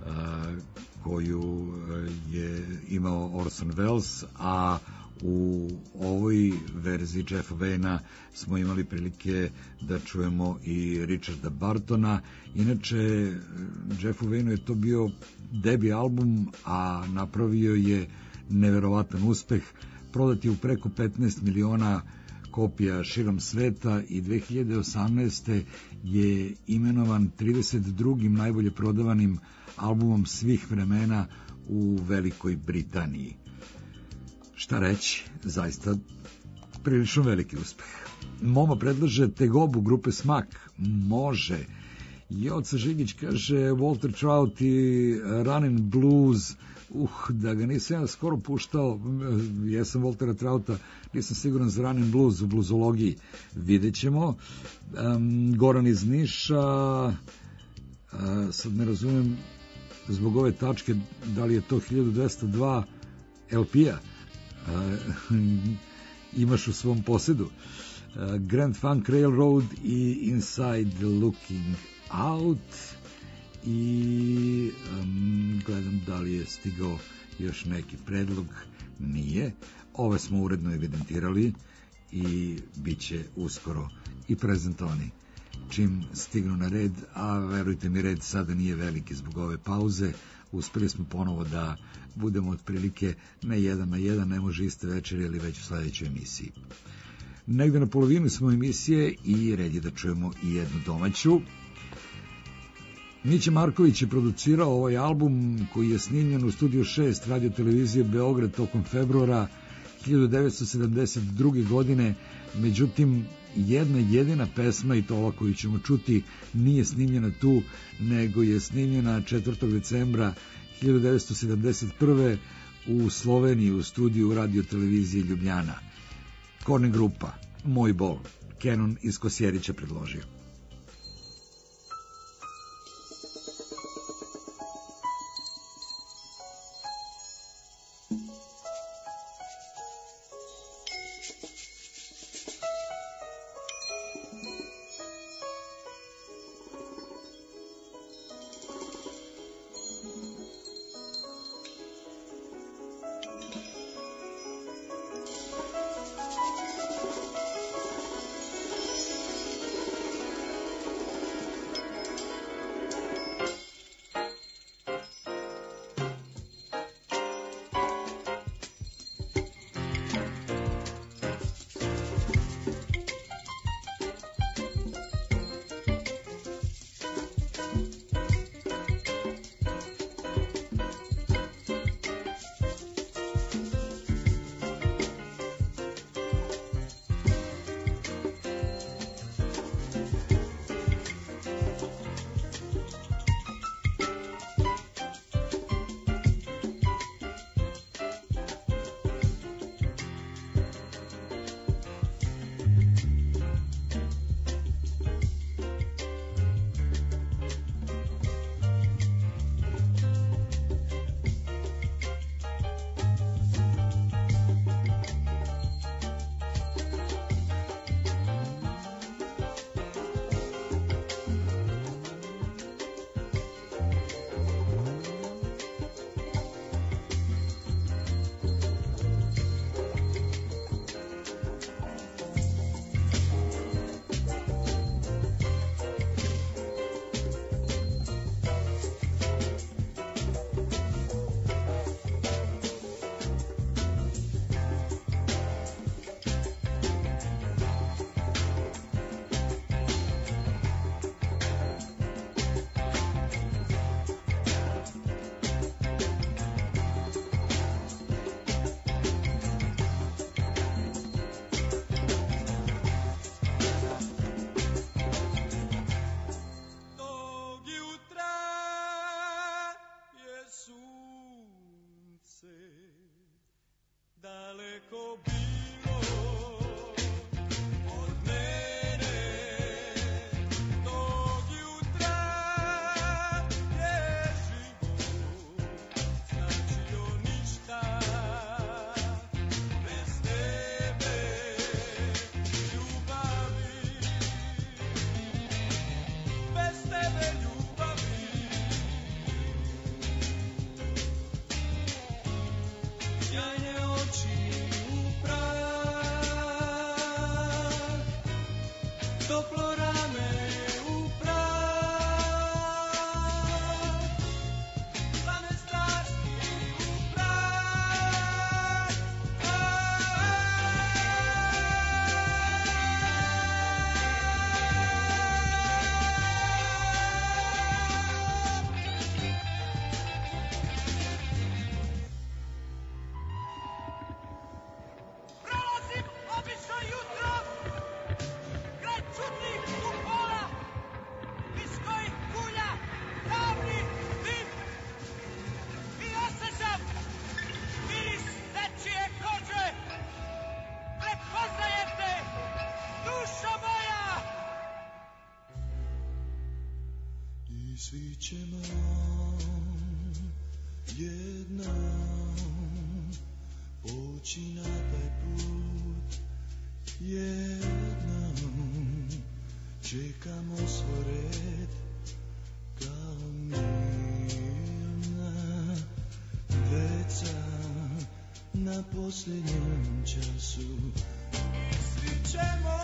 koju je imao Orson Welles, a u ovoj verziji Jeffa Wayna smo imali prilike da čujemo i Richarda Bartona. Inače, Jeffu Waynu je to bio debi album, a napravio je neverovatan uspeh. Prodat je u preko 15 miliona kopija širom sveta i 2018. je imenovan 32. najbolje prodavanim albumom svih vremena u Velikoj Britaniji. Šta reći, zaista prilično veliki uspeh. Moma predlaže tegobu grupe Smak. Može. Joca Žigić kaže Walter Trout i Running Blues. Da ga nisam ja skoro puštao, jesam Waltera Trouta, nisam siguran za Running Blues u bluzologiji. Vidjet ćemo. Goran iz Niša, sad ne razumem zbog ove tačke da li je to 1202 LP-a imaš u svom posedu. Grand Funk Railroad i Inside Looking Out. I gledam da li je stigao još neki predlog. Nije. Ove smo uredno evidentirali i bit će uskoro i prezentovani čim stignu na red, a verujte mi, red sada nije veliki zbog ove pauze. Uspeli smo ponovo da budemo otprilike ne jedan na jedan, ne može iste večeri ili već u sledećoj emisiji. Negde na polovini smo emisije i red je da čujemo i jednu domaću. Mića Marković je producirao ovaj album koji je snimljen u studiju 6 radio televizije Beograd tokom februara 1972. godine. Međutim, jedna jedina pesma, i to ova koju ćemo čuti, nije snimljena tu, nego je snimljena 4. decembra 1971. u Sloveniji u studiju radio televizije Ljubljana. Korne grupa, Moj bol, Kenon iz Kosjerića predložio. Svi ćemo jednom poći na taj put, jednom čekamo svoj red kao mirna deca na posljednjem času. Svi ćemo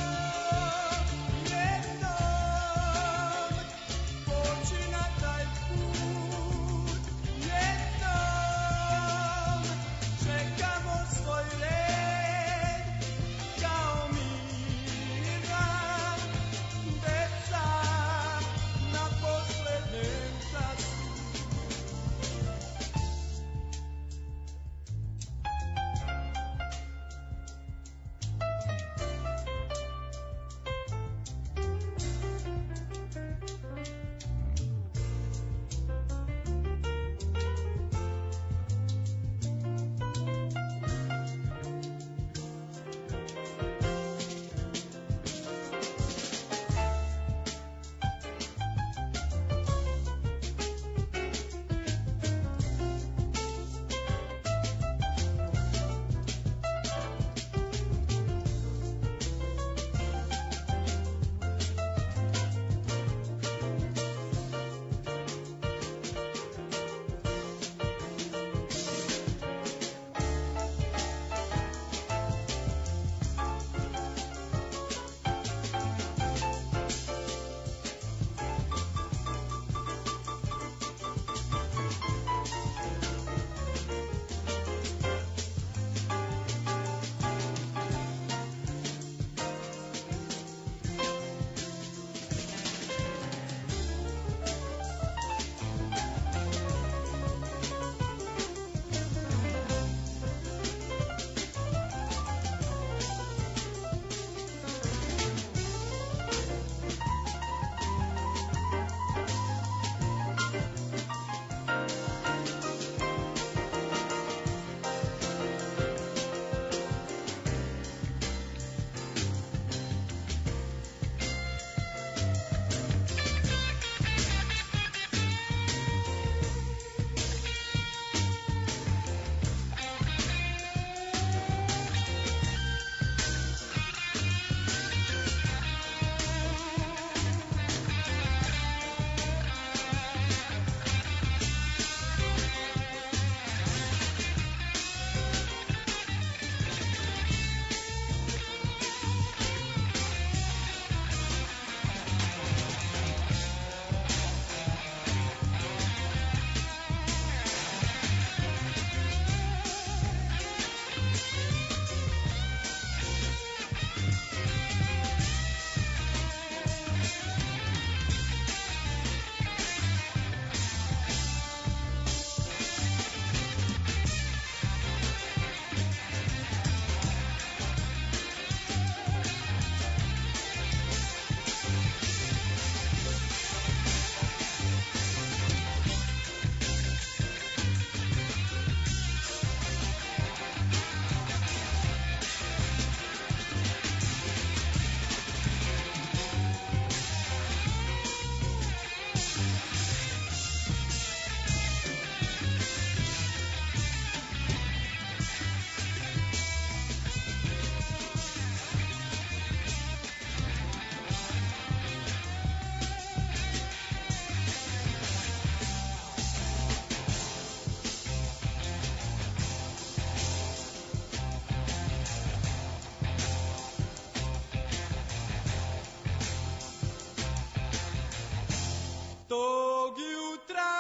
Tog jutra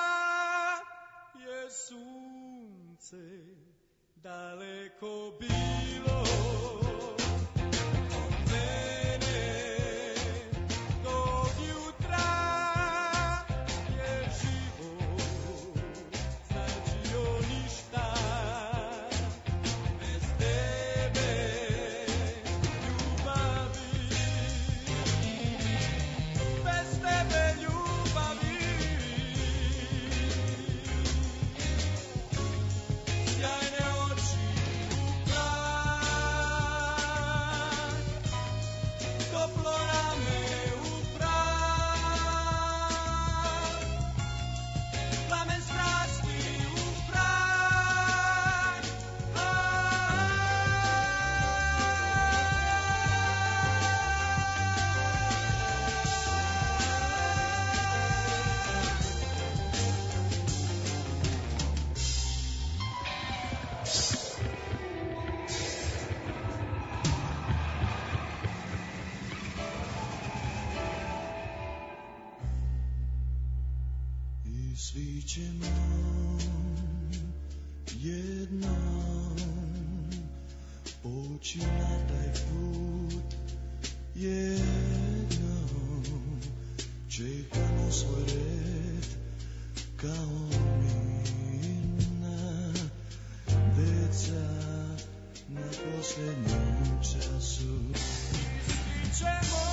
je sunce daleko bilo od mene. Tog jutra je život značio ništa bez tebe, ljubavi, bez tebe ljubavi. Sjajne oči u Svićemo jednom poći na taj put, jednom čekamo svoj red kao mina deca na posljednjem času. Svićemo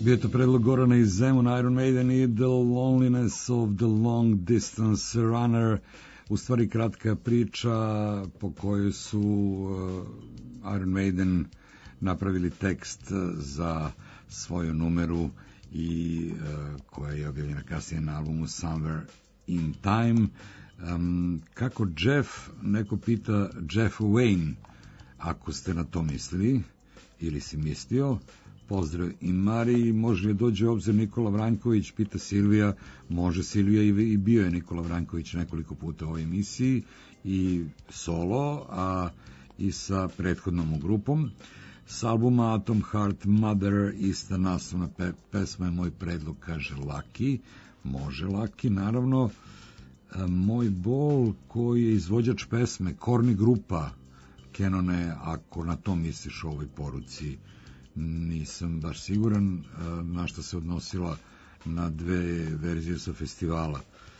Bio je to predlog Gorana iz Zemuna, Iron Maiden i The Loneliness of the Long Distance Runner, u stvari kratka priča po kojoj su Iron Maiden napravili tekst za svoju numeru i koja je objavljena kasnije na albumu Somewhere in Time. Kako Jeff, neko pita Jeff Wayne, ako ste na to mislili ili si mislio. Pozdrav i Mariji, može li dođe u obzir Nikola Vranjković, pita Silvija. Može Silvija, i bio je Nikola Vranjković nekoliko puta u ovoj emisiji, i solo, a i sa prethodnom grupom. S albuma Atom Heart Mother, ista naslovna pesma je moj predlog, kaže Laki. Može Laki, naravno. Moj bol, koji je izvođač pesme, Korni grupa, Kenone, ako na to misliš u ovoj poruci, nisam baš siguran na što se odnosila, na dve verzije sa festivala.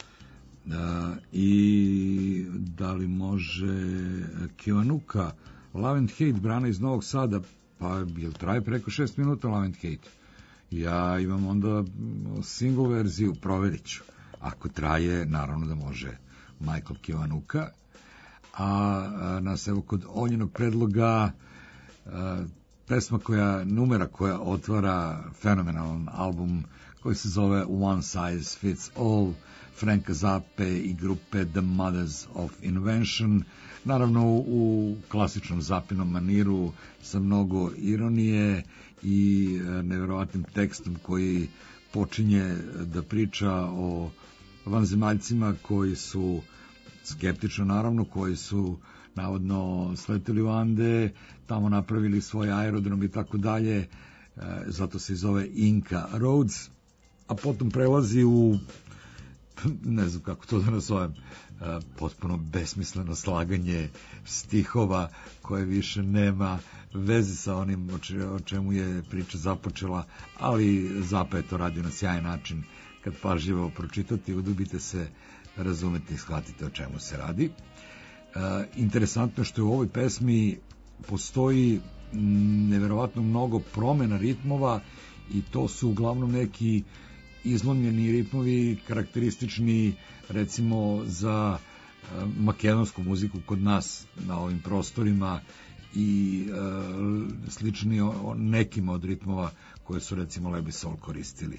I da li može Kiwanuka, Love and Hate, Brana iz Novog Sada, pa jel traje preko 6 minuta Love and Hate? Ja imam onda single verziju, proverit ću. Ako traje, naravno da može Michael Kiwanuka. A nas evo kod Oljenog predloga pesma numera koja otvara fenomenalan album koji se zove One Size Fits All, Franka Zappe i grupe The Mothers of Invention, naravno u klasičnom Zappinom maniru, sa mnogo ironije i neverovatnim tekstom koji počinje da priča o vanzemaljcima koji su, skeptično naravno, koji su navodno sleteli u Ande, tamo napravili svoj aerodrom i tako dalje, zato se zove Inca Roads, a potom prelazi u, ne znam kako to da nazovem, potpuno besmisleno slaganje stihova koje više nema veze sa onim o čemu je priča započela, ali Zappa je to radio na sjajan način. Kad pažljivo pročitate, udubite se, razumete i shvatite o čemu se radi. Interesantno što je u ovoj pesmi postoji neverovatno mnogo promena ritmova, i to su uglavnom neki izlomljeni ritmovi karakteristični recimo za makedonsku muziku kod nas na ovim prostorima, i slični nekima od ritmova koje su recimo Lebi Soul koristili.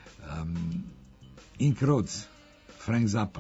Inca Roads, Frank Zappa.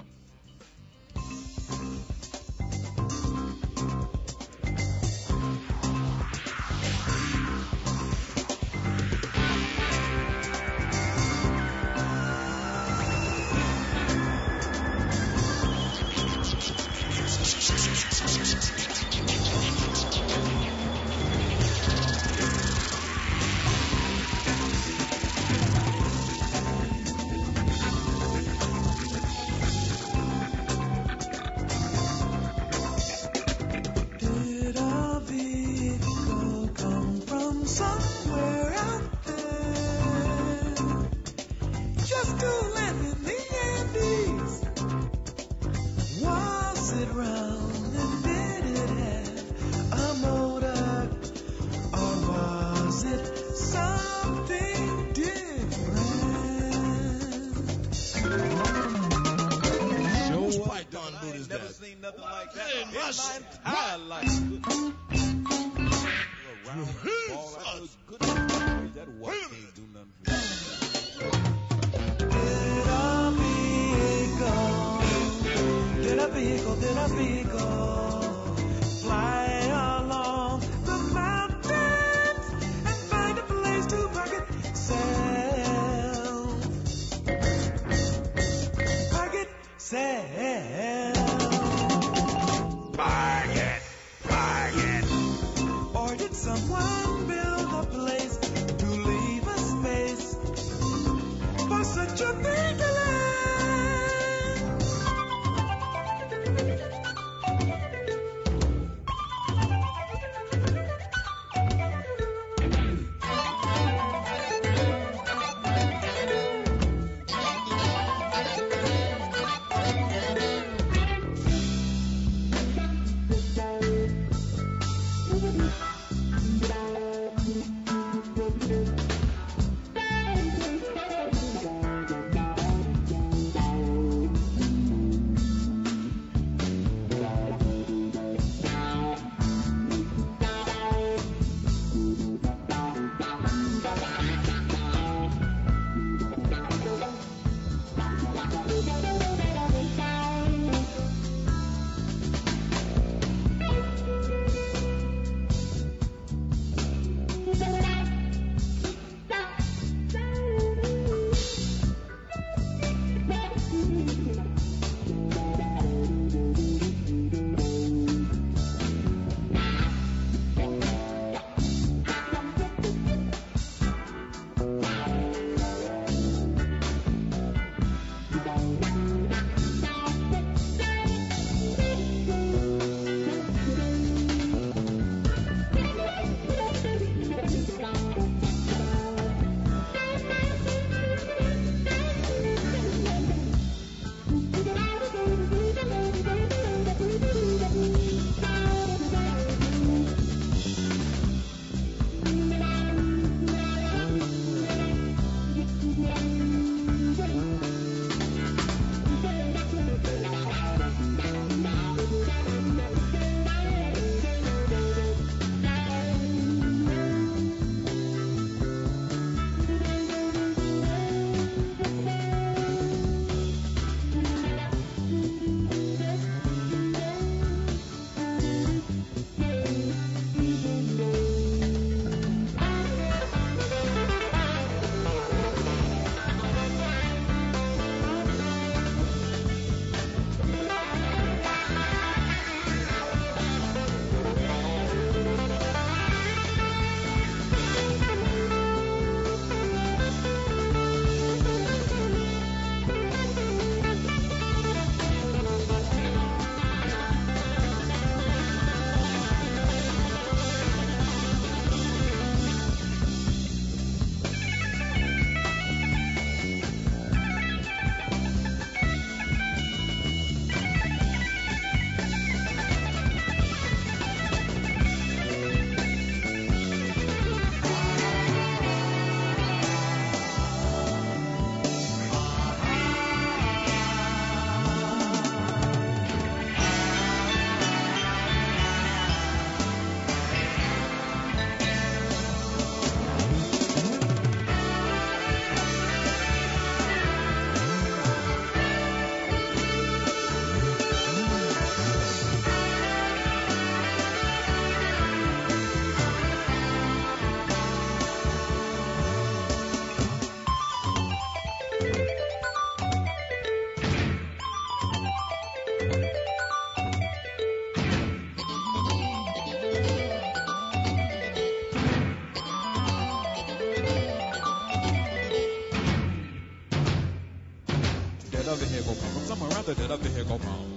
a vehicle come from somewhere around the dead a vehicle come.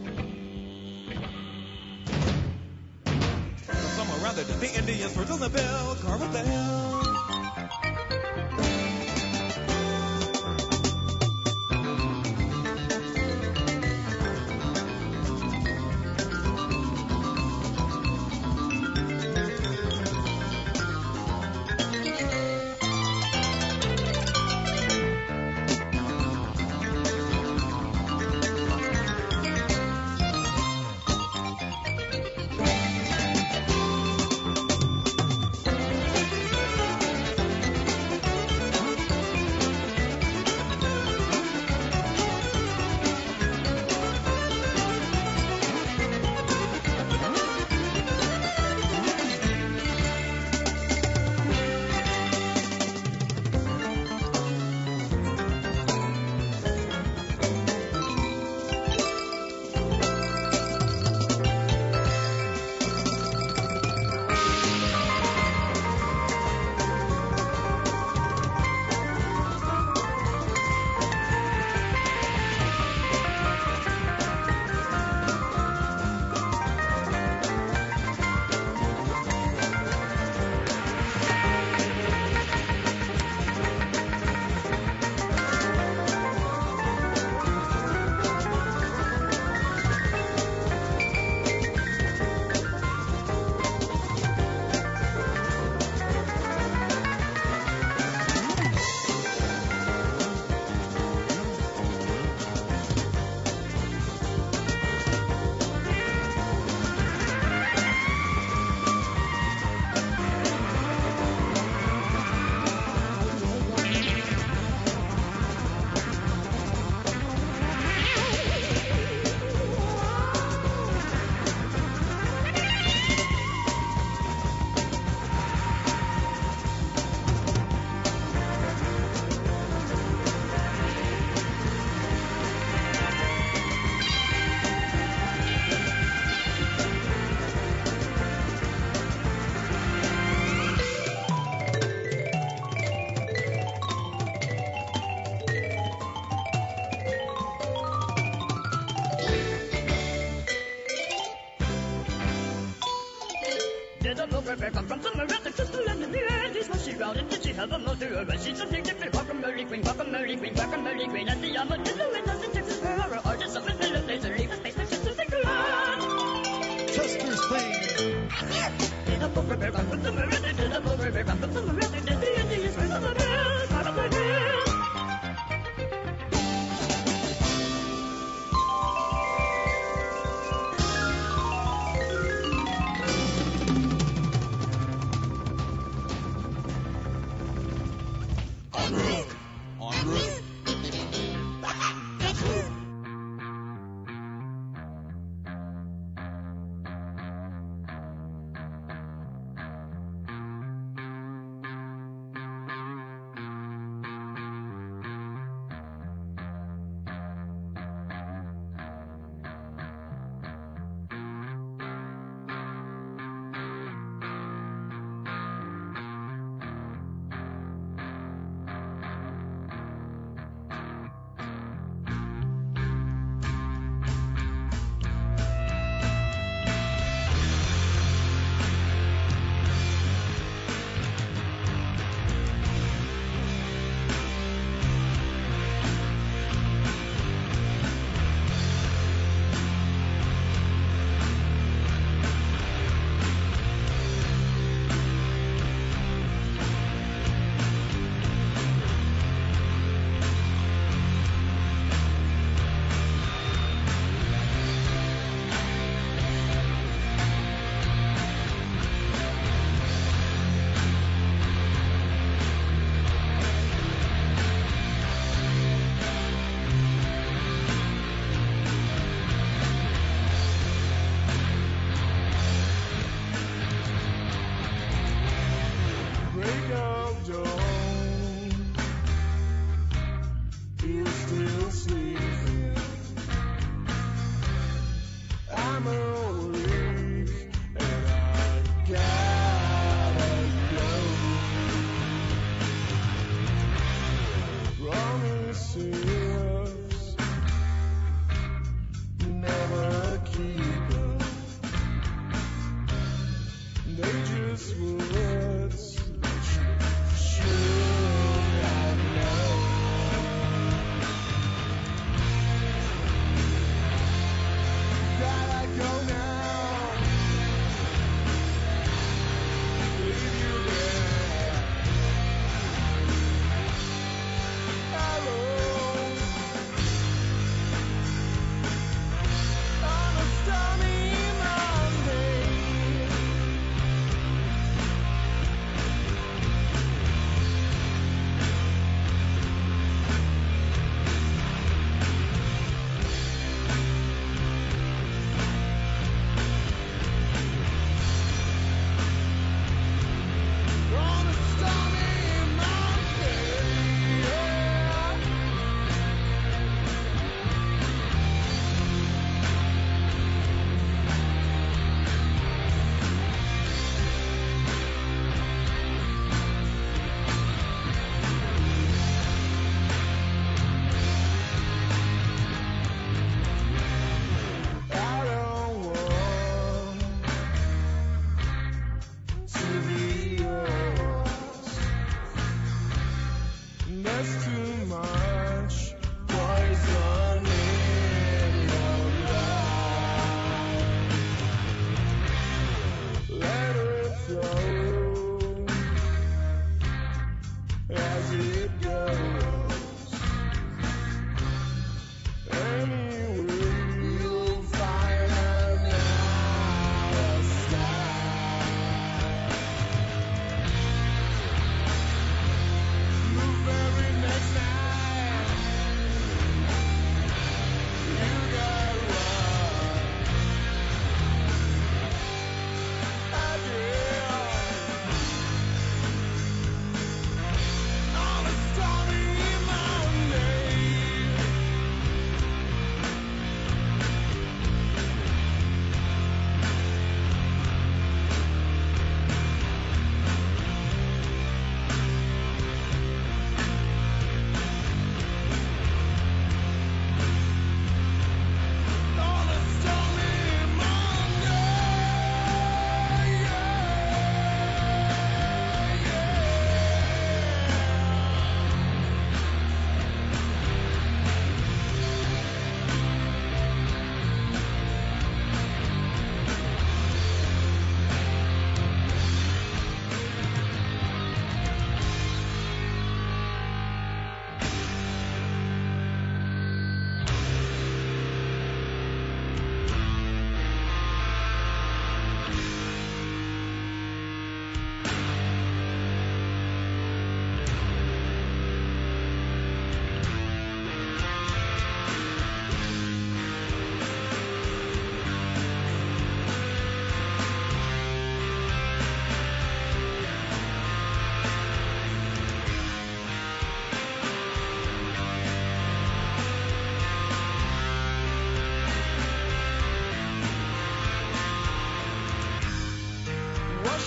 From somewhere around the Indians were on the bell, carve a bell. booger bear come from somewhere else across the land in the end. He's mushy round and did she have a mother? And she's something different. Guacamole queen, guacamole queen, guacamole queen. And the armadillo and Austin, Texas, for our artist. Something better, laser, leave a space, but just to think a lot. Chester's thing. Did a booger bear come from somewhere else? Did a booger bear come from somewhere else? Did the Indians for the bell? Guacamole bell.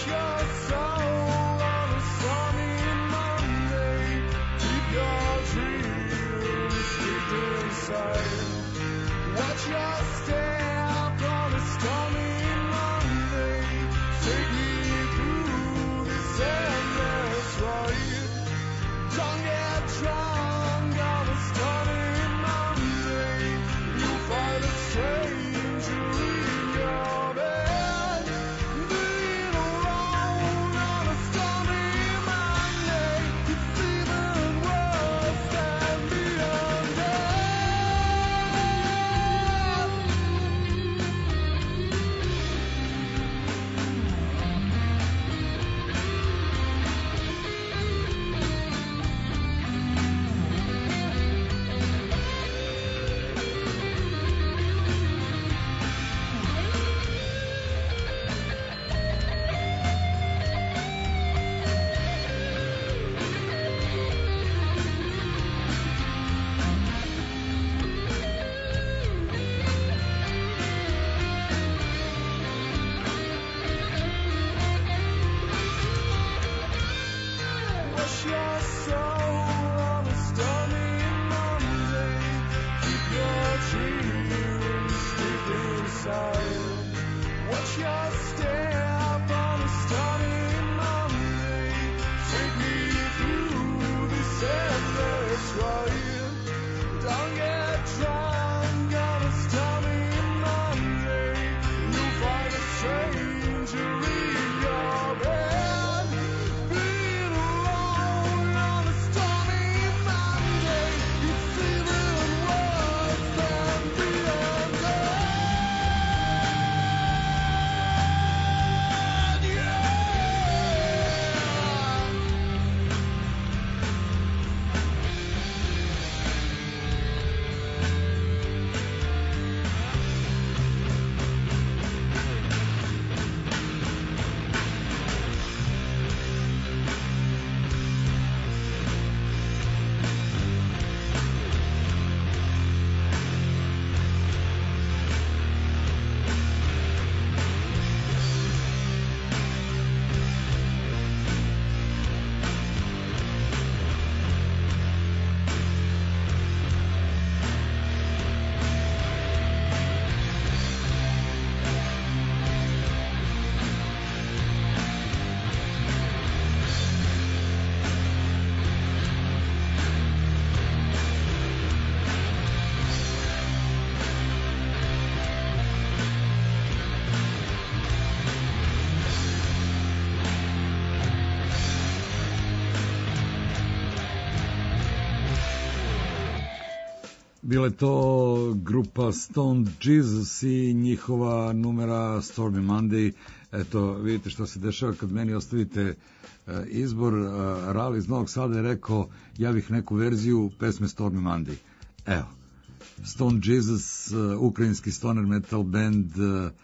Bile to grupa Stone Jesus i njihova numera Stormy Monday. Eto, vidite što se dešava kad meni ostavite izbor. Rali iz Novog Sada je rekao, ja bih neku verziju pesme Stormy Monday. Evo, Stone Jesus, ukrajinski stoner metal band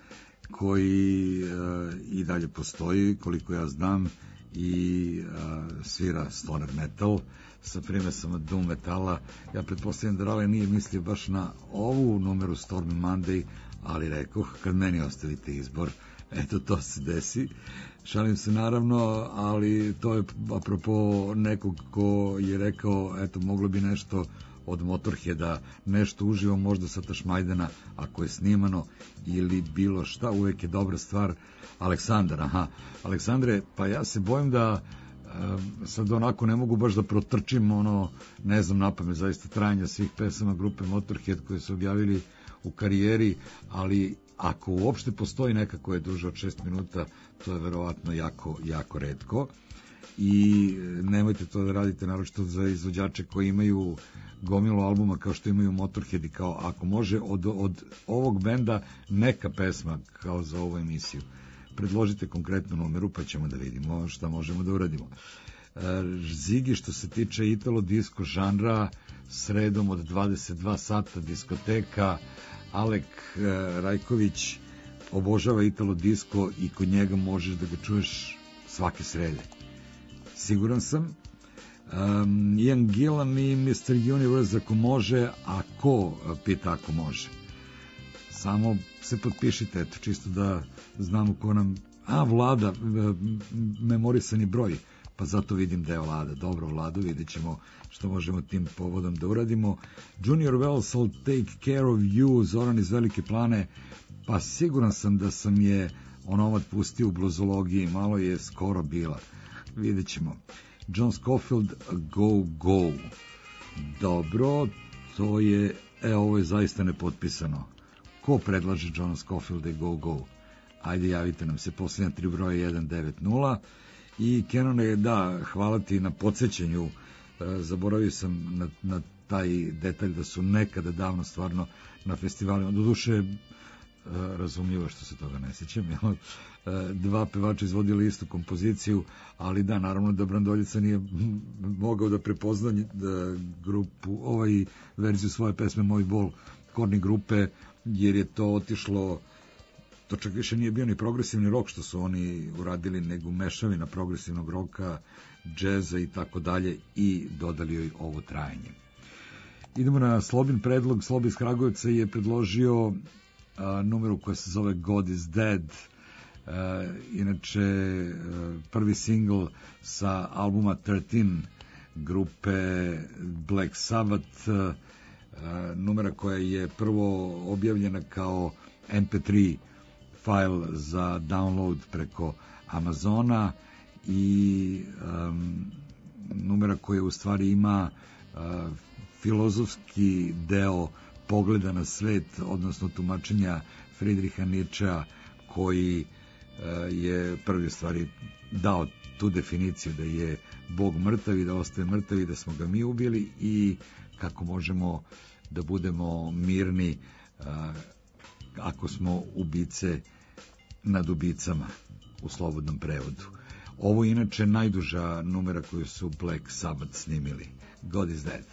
koji i dalje postoji, koliko ja znam, i svira stoner metal sa primesama doom metala. Ja pretpostavljam da Rale nije mislio baš na ovu numeru Stormy Monday, ali rekoh, kad meni ostavite izbor, eto, to se desi. Šalim se naravno, ali to je apropo nekog ko je rekao, eto, moglo bi nešto od Motorheada, nešto uživo možda sa Tašmajdana, ako je snimano, ili bilo šta, uvek je dobra stvar. Aleksandar, Aleksandre, pa ja se bojim da sad onako ne mogu baš da protrčim ne znam napamet zaista trajanja svih pesama grupe Motorhead koje su objavili u karijeri, ali ako uopšte postoji neka koja je duža od 6 minuta, to je verovatno jako retko. I nemojte to da radite naročito za izvođače koji imaju gomilu albuma kao što imaju Motorhead, i kao ako može od ovog benda neka pesma kao za ovu emisiju, predložite konkretnu numeru pa ćemo da vidimo šta možemo da uradimo. Zigi, što se tiče italo disko žanra, sredom od 22 sata diskoteka. Alek Rajković obožava italo disko i kod njega možeš da ga čuješ svake srede, siguran sam. Ian Gillan i Mr. Universe ako može, ako pita ako može, samo se potpišite, eto, čisto da znamo ko nam Vlada, memorisani broj, pa zato vidim da je Vlada. Dobro, Vladu, vidjet ćemo što možemo tim povodom da uradimo. Junior Wells, I'll Take Care of You, Zoran iz Velike Plane, pa siguran sam da sam je onomad pustio u bluzologiji, malo je skoro bila. Vidjet ćemo. John Scofield, Go Go. Dobro, to je, ovo je zaista nepotpisano. Ko predlaže John Scofielda i Go Go? Ajde, javite nam se, posljednja 3 broja 190. I Kenone, da, hvala ti na podsjećanju, zaboravio sam na taj detalj da su nekada davno stvarno na festivalima, doduše razumljivo što se toga ne sjećam, dva pevača izvodili istu kompoziciju, ali da, naravno da Brandoljica nije mogao da prepozna grupu, verziju svoje pesme Moj bol Korni grupe, jer je to otišlo, to čak više nije bio ni progresivni rok što su oni uradili, nego mešavina progresivnog roka, džeza i tako dalje, i dodali joj ovo trajanje. Idemo na Slobin predlog. Slobi iz Kragujevca je predložio numeru koja se zove God is Dead, inače prvi singl sa albuma 13 grupe Black Sabbath, numera koja je prvo objavljena kao MP3 file za download preko Amazona i numera koja u stvari ima filozofski deo pogleda na svet, odnosno tumačenja Friedricha Nietzschea, koji je prvi stvari dao tu definiciju da je Bog mrtav i da ostaje mrtav i da smo ga mi ubili i kako možemo da budemo mirni ako smo ubice nad ubicama, u slobodnom prevodu. Ovo je inače najduža numera koju su Black Sabbath snimili. God is Dead.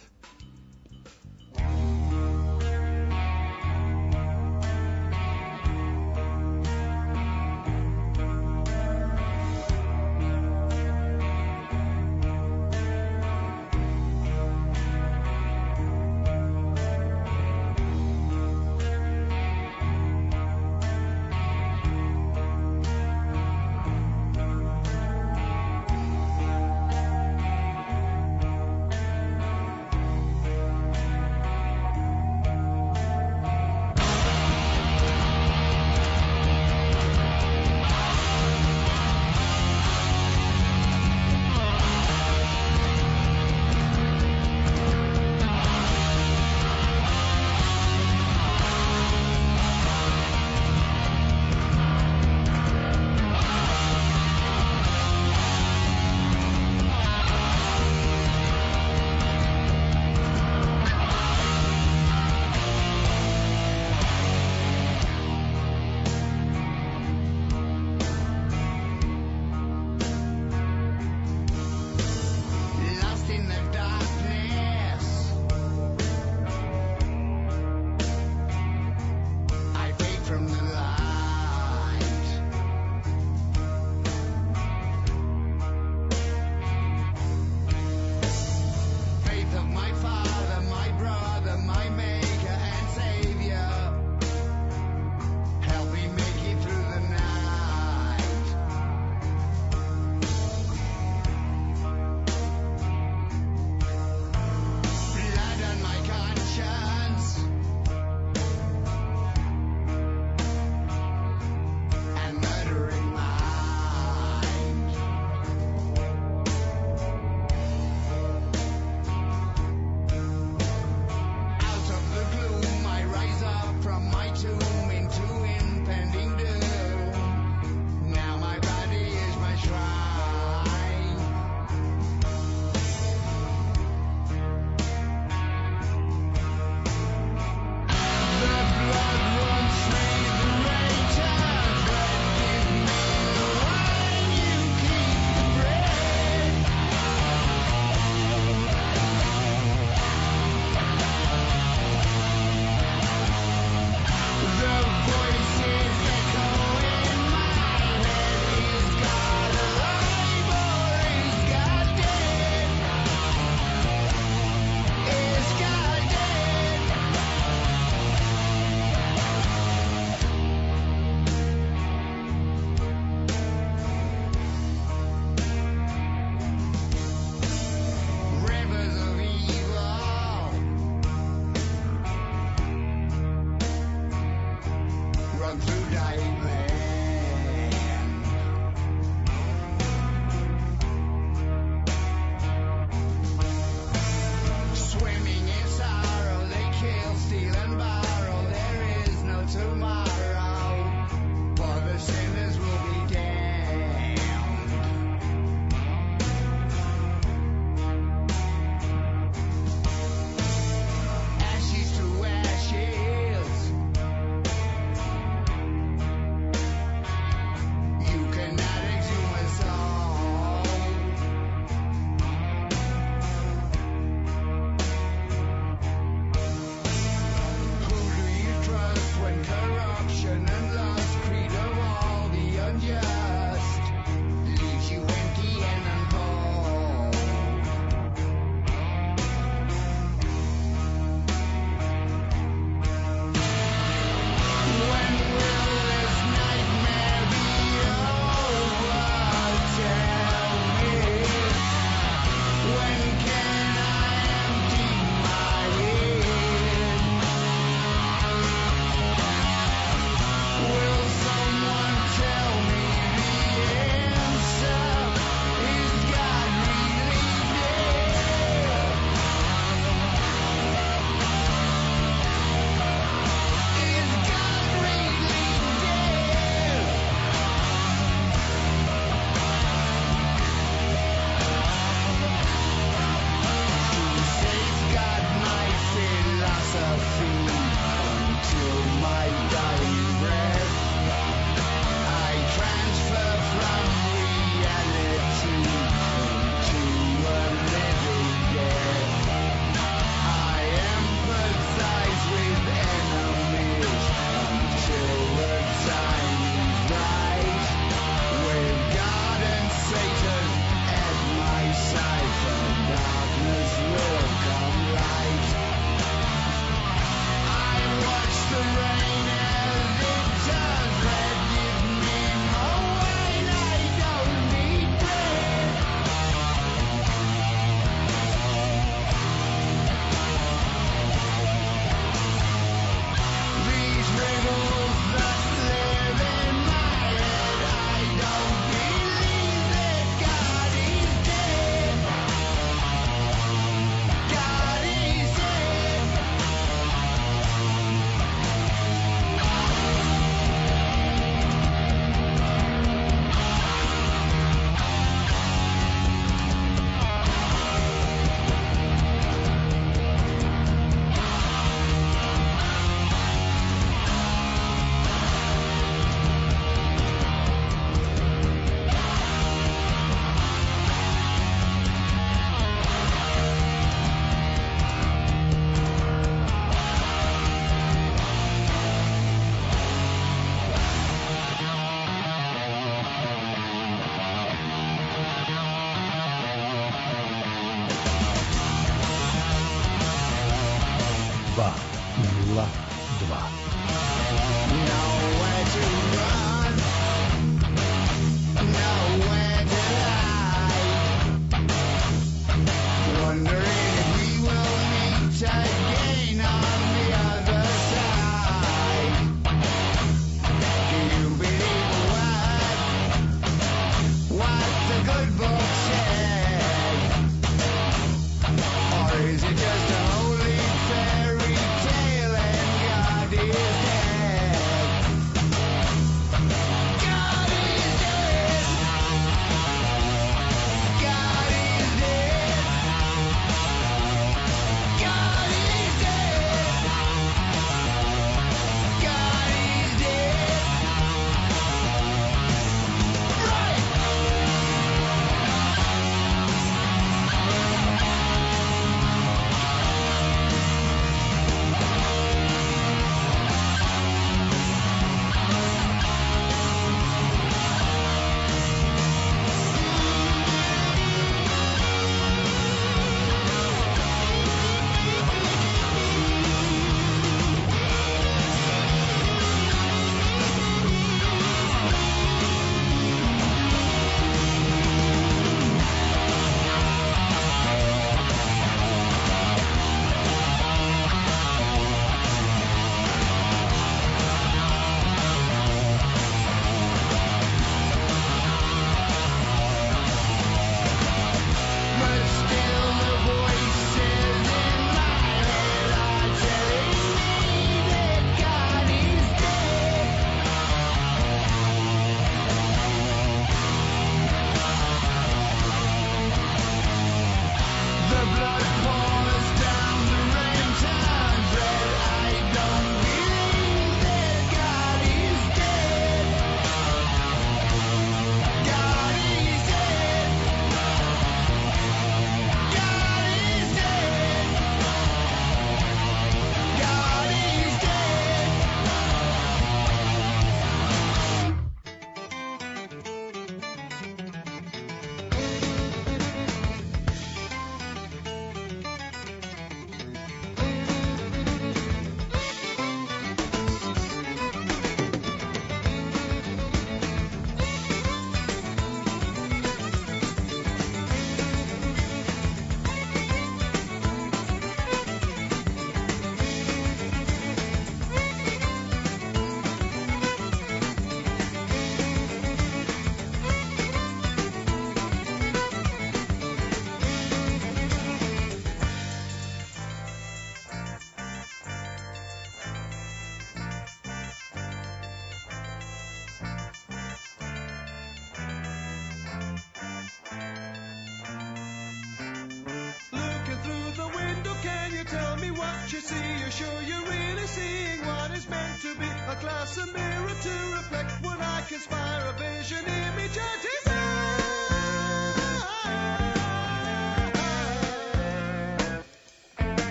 what you see. You're sure you're really seeing what is meant to be. A glass, a mirror to reflect when I conspire a vision, image and desire.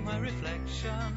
my reflection.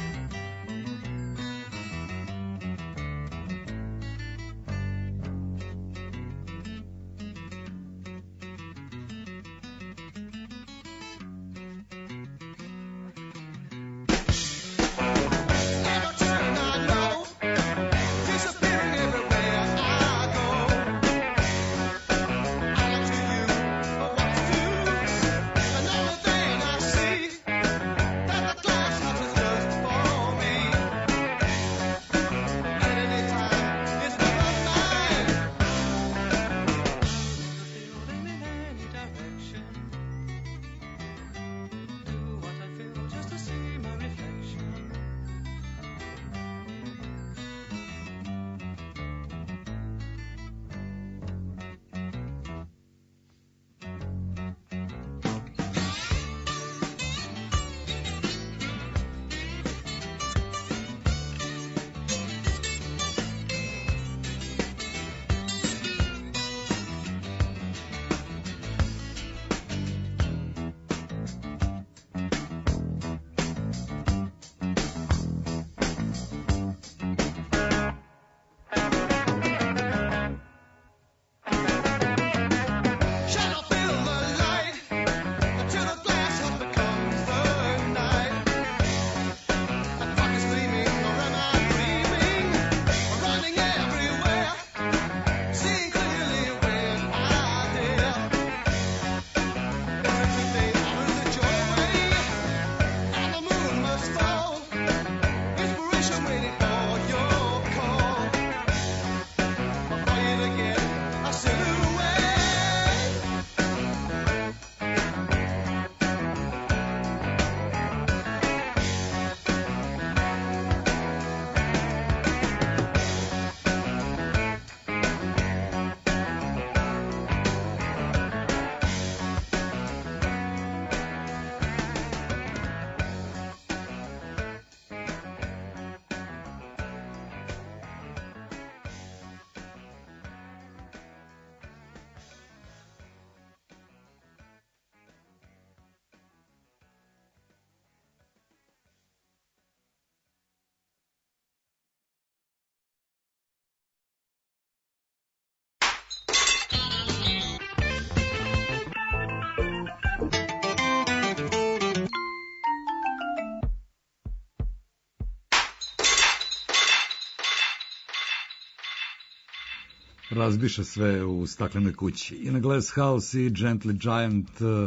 Razbiše sve u staklenoj kući. In a Glass House i Gently Giant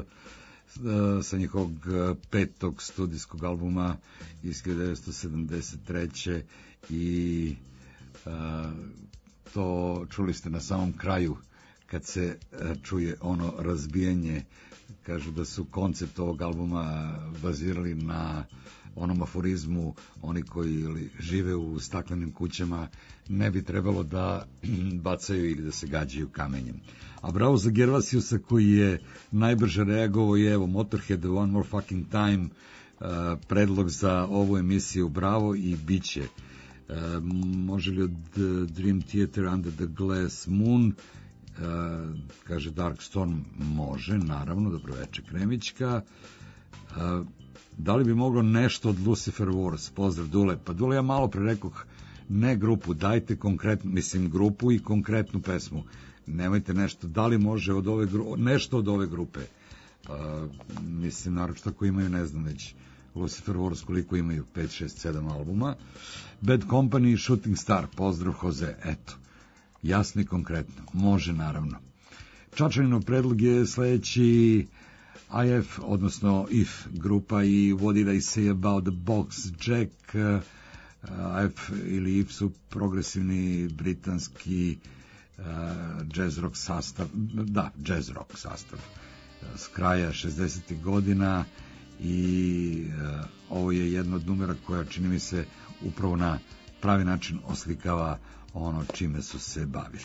sa njihovog petog studijskog albuma iz 1973. I to čuli ste na samom kraju kad se čuje ono razbijanje. Kažu da su koncept ovog albuma bazirali na onom aforizmu: oni koji žive u staklenim kućama ne bi trebalo da bacaju ili da se gađaju kamenjem. A bravo za Gervasiusa koji je najbrže reagovao i evo Motorhead One More Fucking Time, predlog za ovu emisiju, bravo i biće. Može li od Dream Theater Under the Glass Moon? Kaže Dark Storm, može, naravno, dobroveče Kremićka. Da li bi moglo nešto od Lucifer Wars? Pozdrav Dule. Pa Dule, ja malo pre rekoh, ne grupu, dajte konkretnu, mislim grupu i konkretnu pesmu. Nemojte nešto, da li može od ove nešto od ove grupe? Mislim, naročito ako imaju, ne znam već, Lucifer Wars koliko imaju, 5, 6, 7 albuma. Bad Company i Shooting Star, pozdrav Jose, eto. Jasno i konkretno, može naravno. Čačaninov predlog je sledeći IF, odnosno IF grupa i What Did I Say About the Box Jack. IF ili IF su progresivni britanski jazz rock sastav, da, jazz rock sastav s kraja 60. godina i ovo je jedno od numera koja, čini mi se, upravo na pravi način oslikava ono čime su se bavili.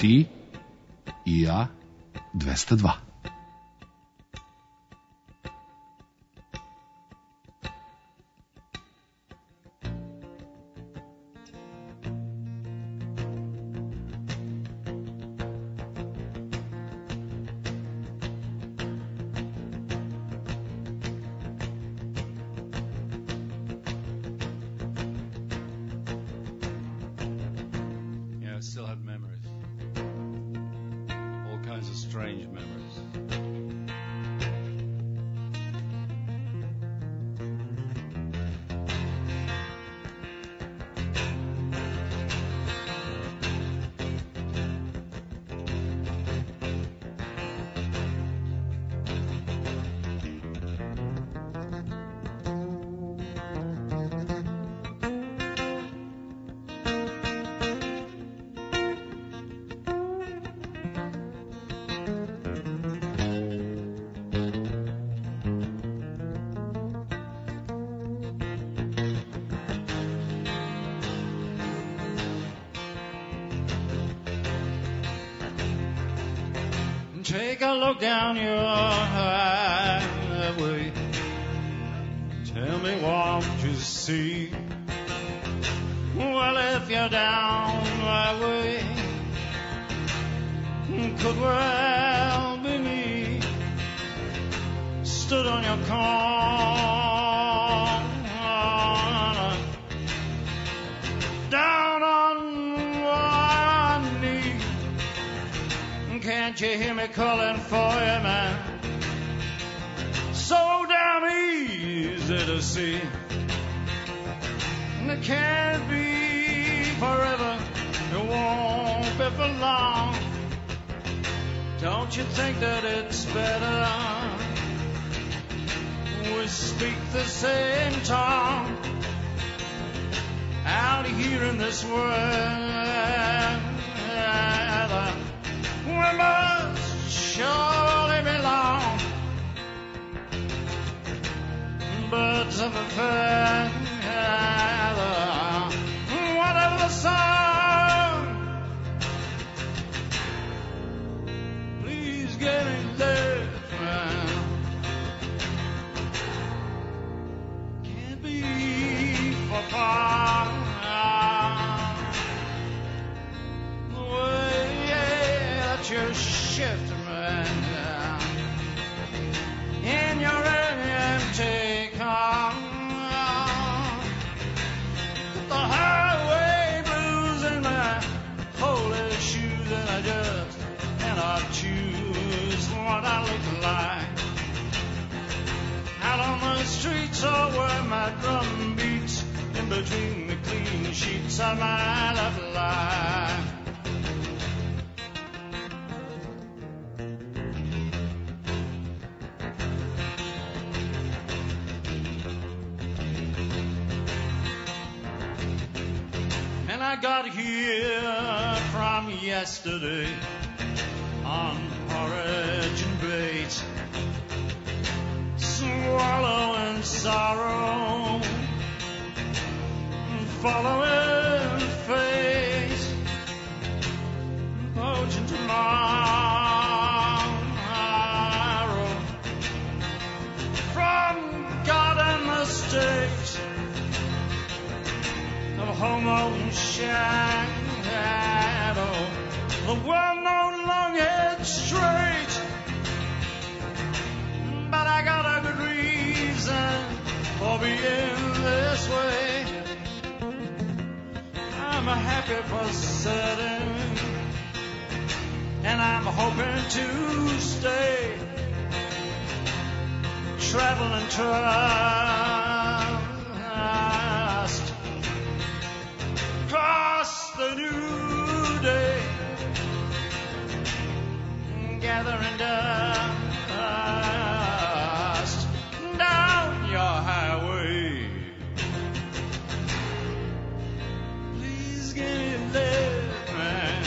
Ti i ja 202. Take a look down your highway. Tell me what you see. Well, if you're down my way, could well be me. Stood on your corner, down on one knee. Can't you hear me calling for you, man? So damn easy to see. And it can't be forever, it won't be for long. Don't you think that it's better we speak the same tongue out here in this world? We must surely belong, birds of a feather, whatever the song. Please get in there, can't be for far. The way that you're shifting, man, in your empty car. Put the highway blues in my holy shoes, and I just cannot choose what I look like out on the streets, or where my drum beats in between the clean sheets of my love life. I got here from yesterday on porridge and bait, swallowing sorrow, following fate, poaching tomorrow from God and the state of homo and shadow. The world no longer straight, but I got a good reason for being this way. I'm a happy person, and I'm hoping to stay, traveling trust across the new day, gathering dust down your highway. Please give me lift, man.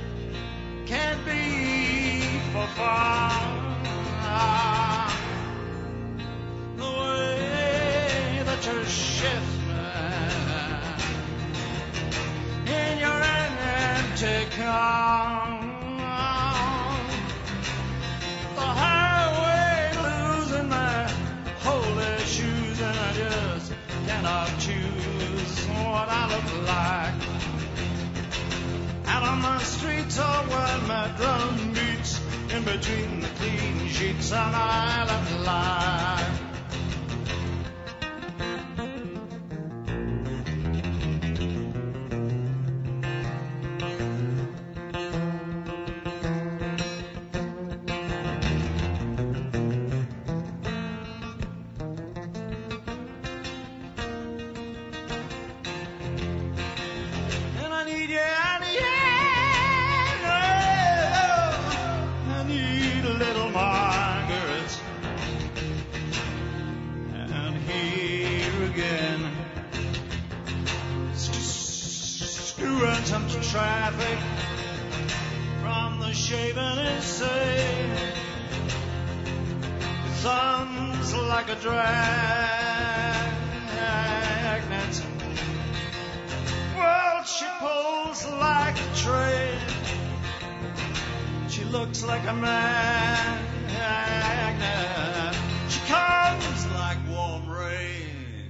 Can't be for far. my drum beats in between the clean sheets on Island Line. Traffic from the shaven insane. It thumbs like a dragnet. Well, she pulls like a train. She looks like a magnet. She comes like warm rain.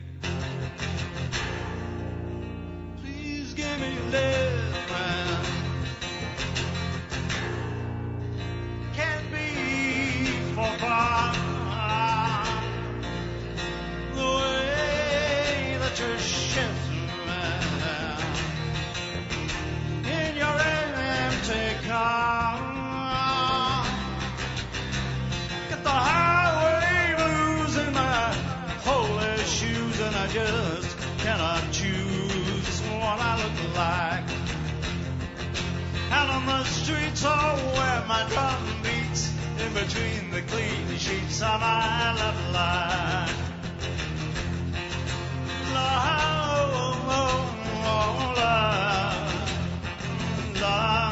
Please give me love. Can't be for far. The way that you're shifting in your empty car. Get the highway blues in my holy shoes, and I just cannot choose what I look like. Out on the streets, oh, where my drum beats in between the clean sheets of my love line. Love, love, love, love,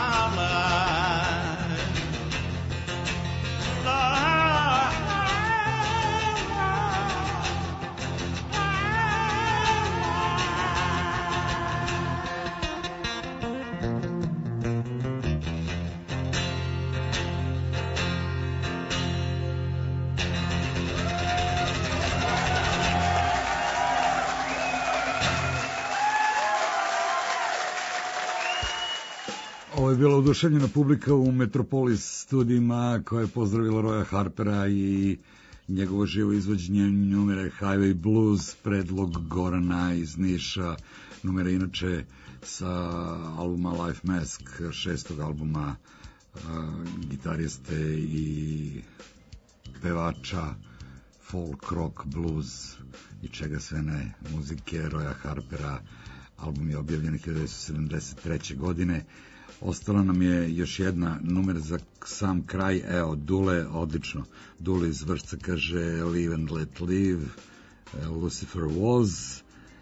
Ovo je bila oduševljena publika u Metropolis studijima koja je pozdravila Roya Harpera i njegovo živo izvođenje numere Highway Blues, predlog Gorana iz Niša, numere inače sa albuma Life Mask, 6. albuma gitariste i pevača folk, rock, blues i čega sve ne, muzike Roya Harpera. Album je objavljen 1973. godine. Ostala nam je još jedna numer za sam kraj, evo, Dule, odlično. Dule iz Vršca kaže Live and Let Live, Lucifer Was,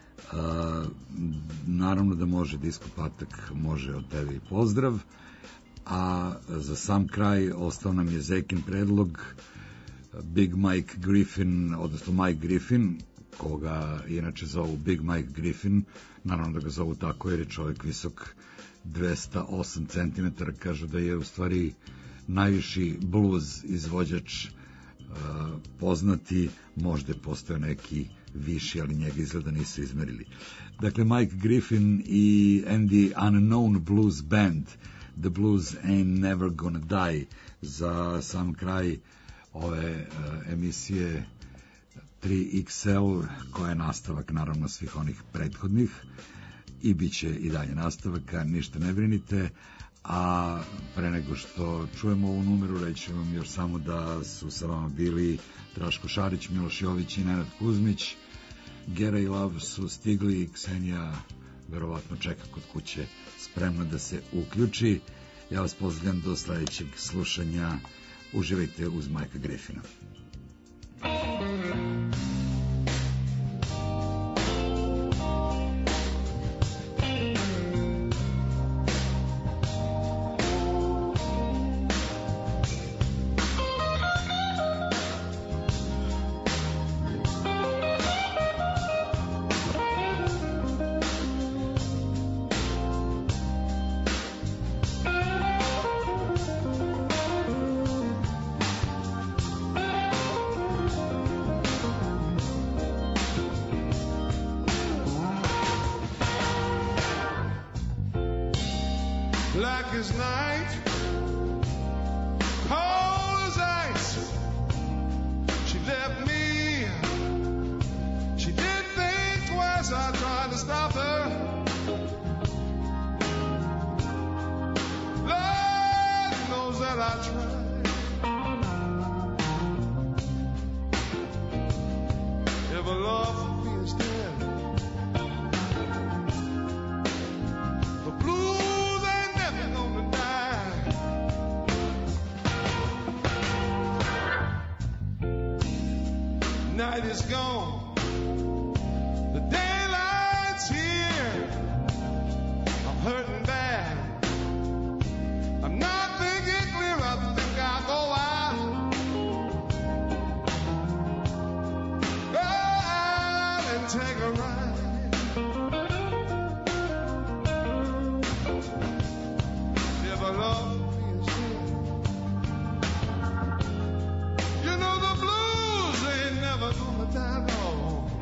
naravno da može Disko Patak, može od tebe i pozdrav, a za sam kraj ostao nam je Zekin predlog, Big Mike Griffin, odnosno Mike Griffin, koga inače zovu Big Mike Griffin, naravno da ga zovu tako jer je čovjek visok 208 cm, kažu da je u stvari najviši blues izvođač poznati, možda je postao neki viši, ali njega izgleda nisu izmerili. Dakle, Mike Griffin i Andy Unknown Blues Band, The Blues Ain't Never Gonna Die, za sam kraj ove emisije 3XL, koja je nastavak naravno svih onih prethodnih i bit će i dalje nastavaka, ništa ne brinite. A pre nego što čujemo ovu numeru, reći vam još samo da su sa vama bili Draško Šarić, Miloš Jović i Nenad Kuzmić. Gera i Lav su stigli, Ksenija verovatno čeka kod kuće spremna da se uključi. Ja vas pozdravljam do sledećeg slušanja. Uživajte uz Majka Griffina. Black as night, nights I tried to stop her. Lord knows that I tried. If a love for me is dead, the blues ain't never gonna die. Night is gone. The daylight's here. I'm hurting bad. I'm not thinking clear. I think I'll go out. Go out and take a ride. If I love me is dead, you know the blues ain't never gonna die long.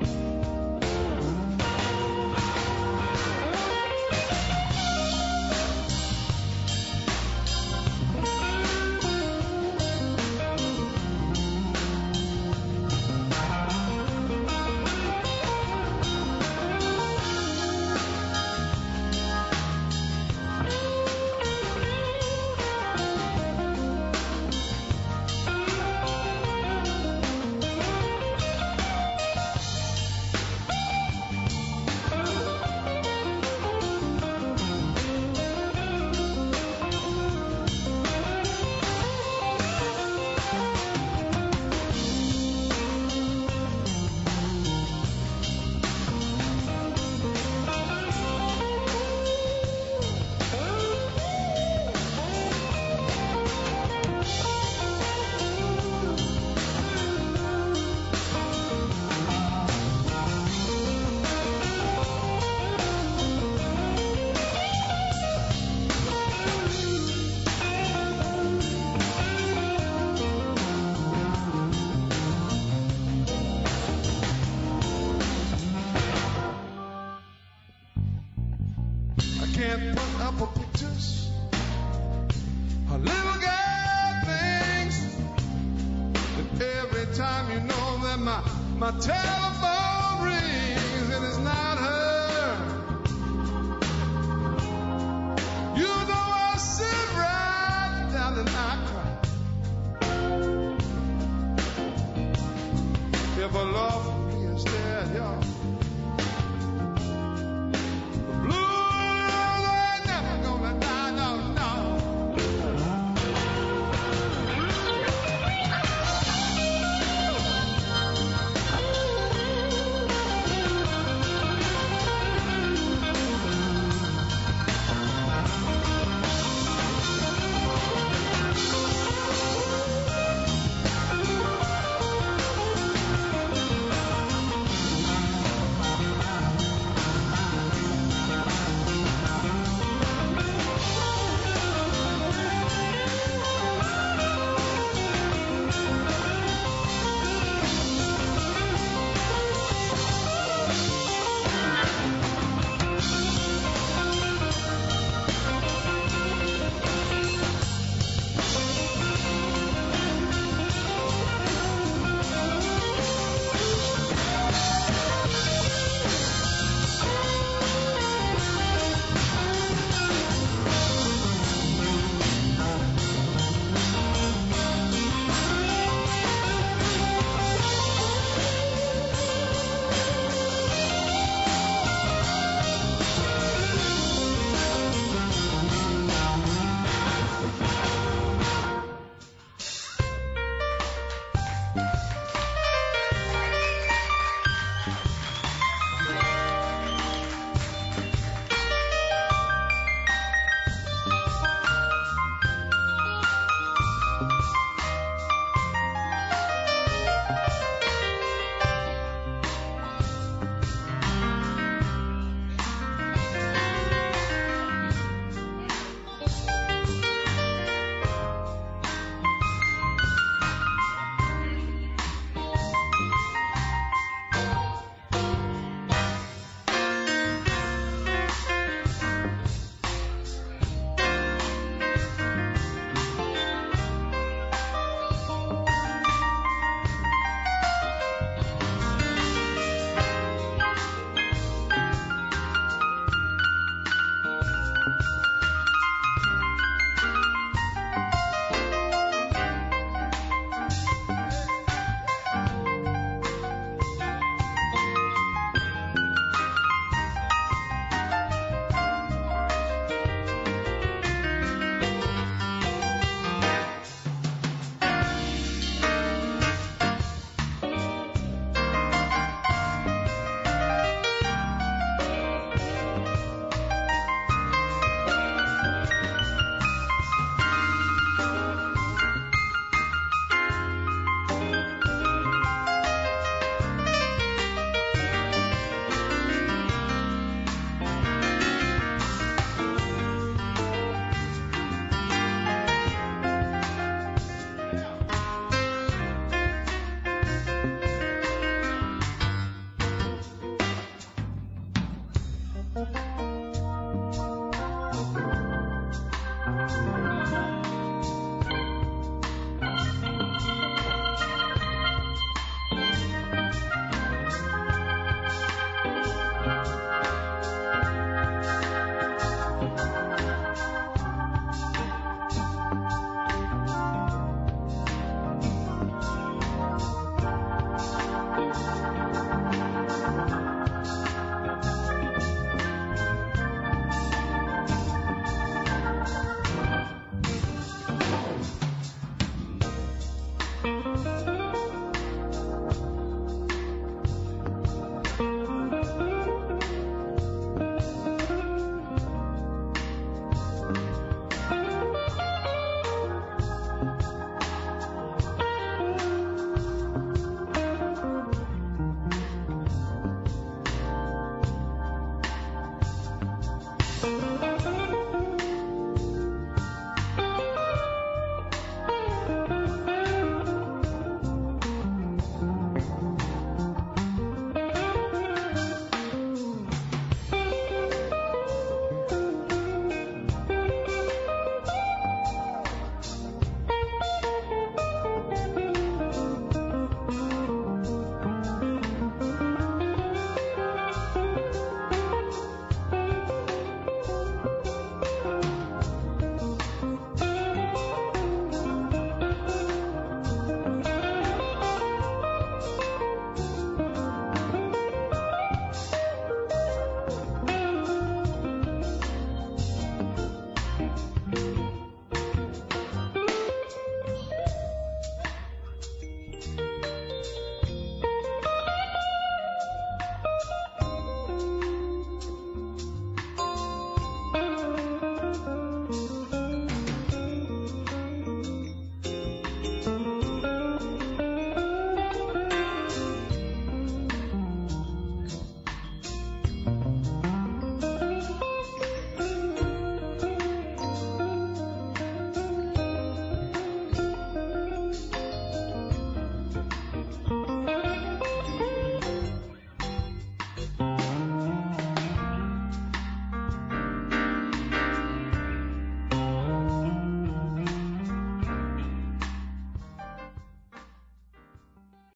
Can't put up with pictures. A little girl thinks that every time you know that my telephone rings and it's not her. You know I sit right down and I cry. If a love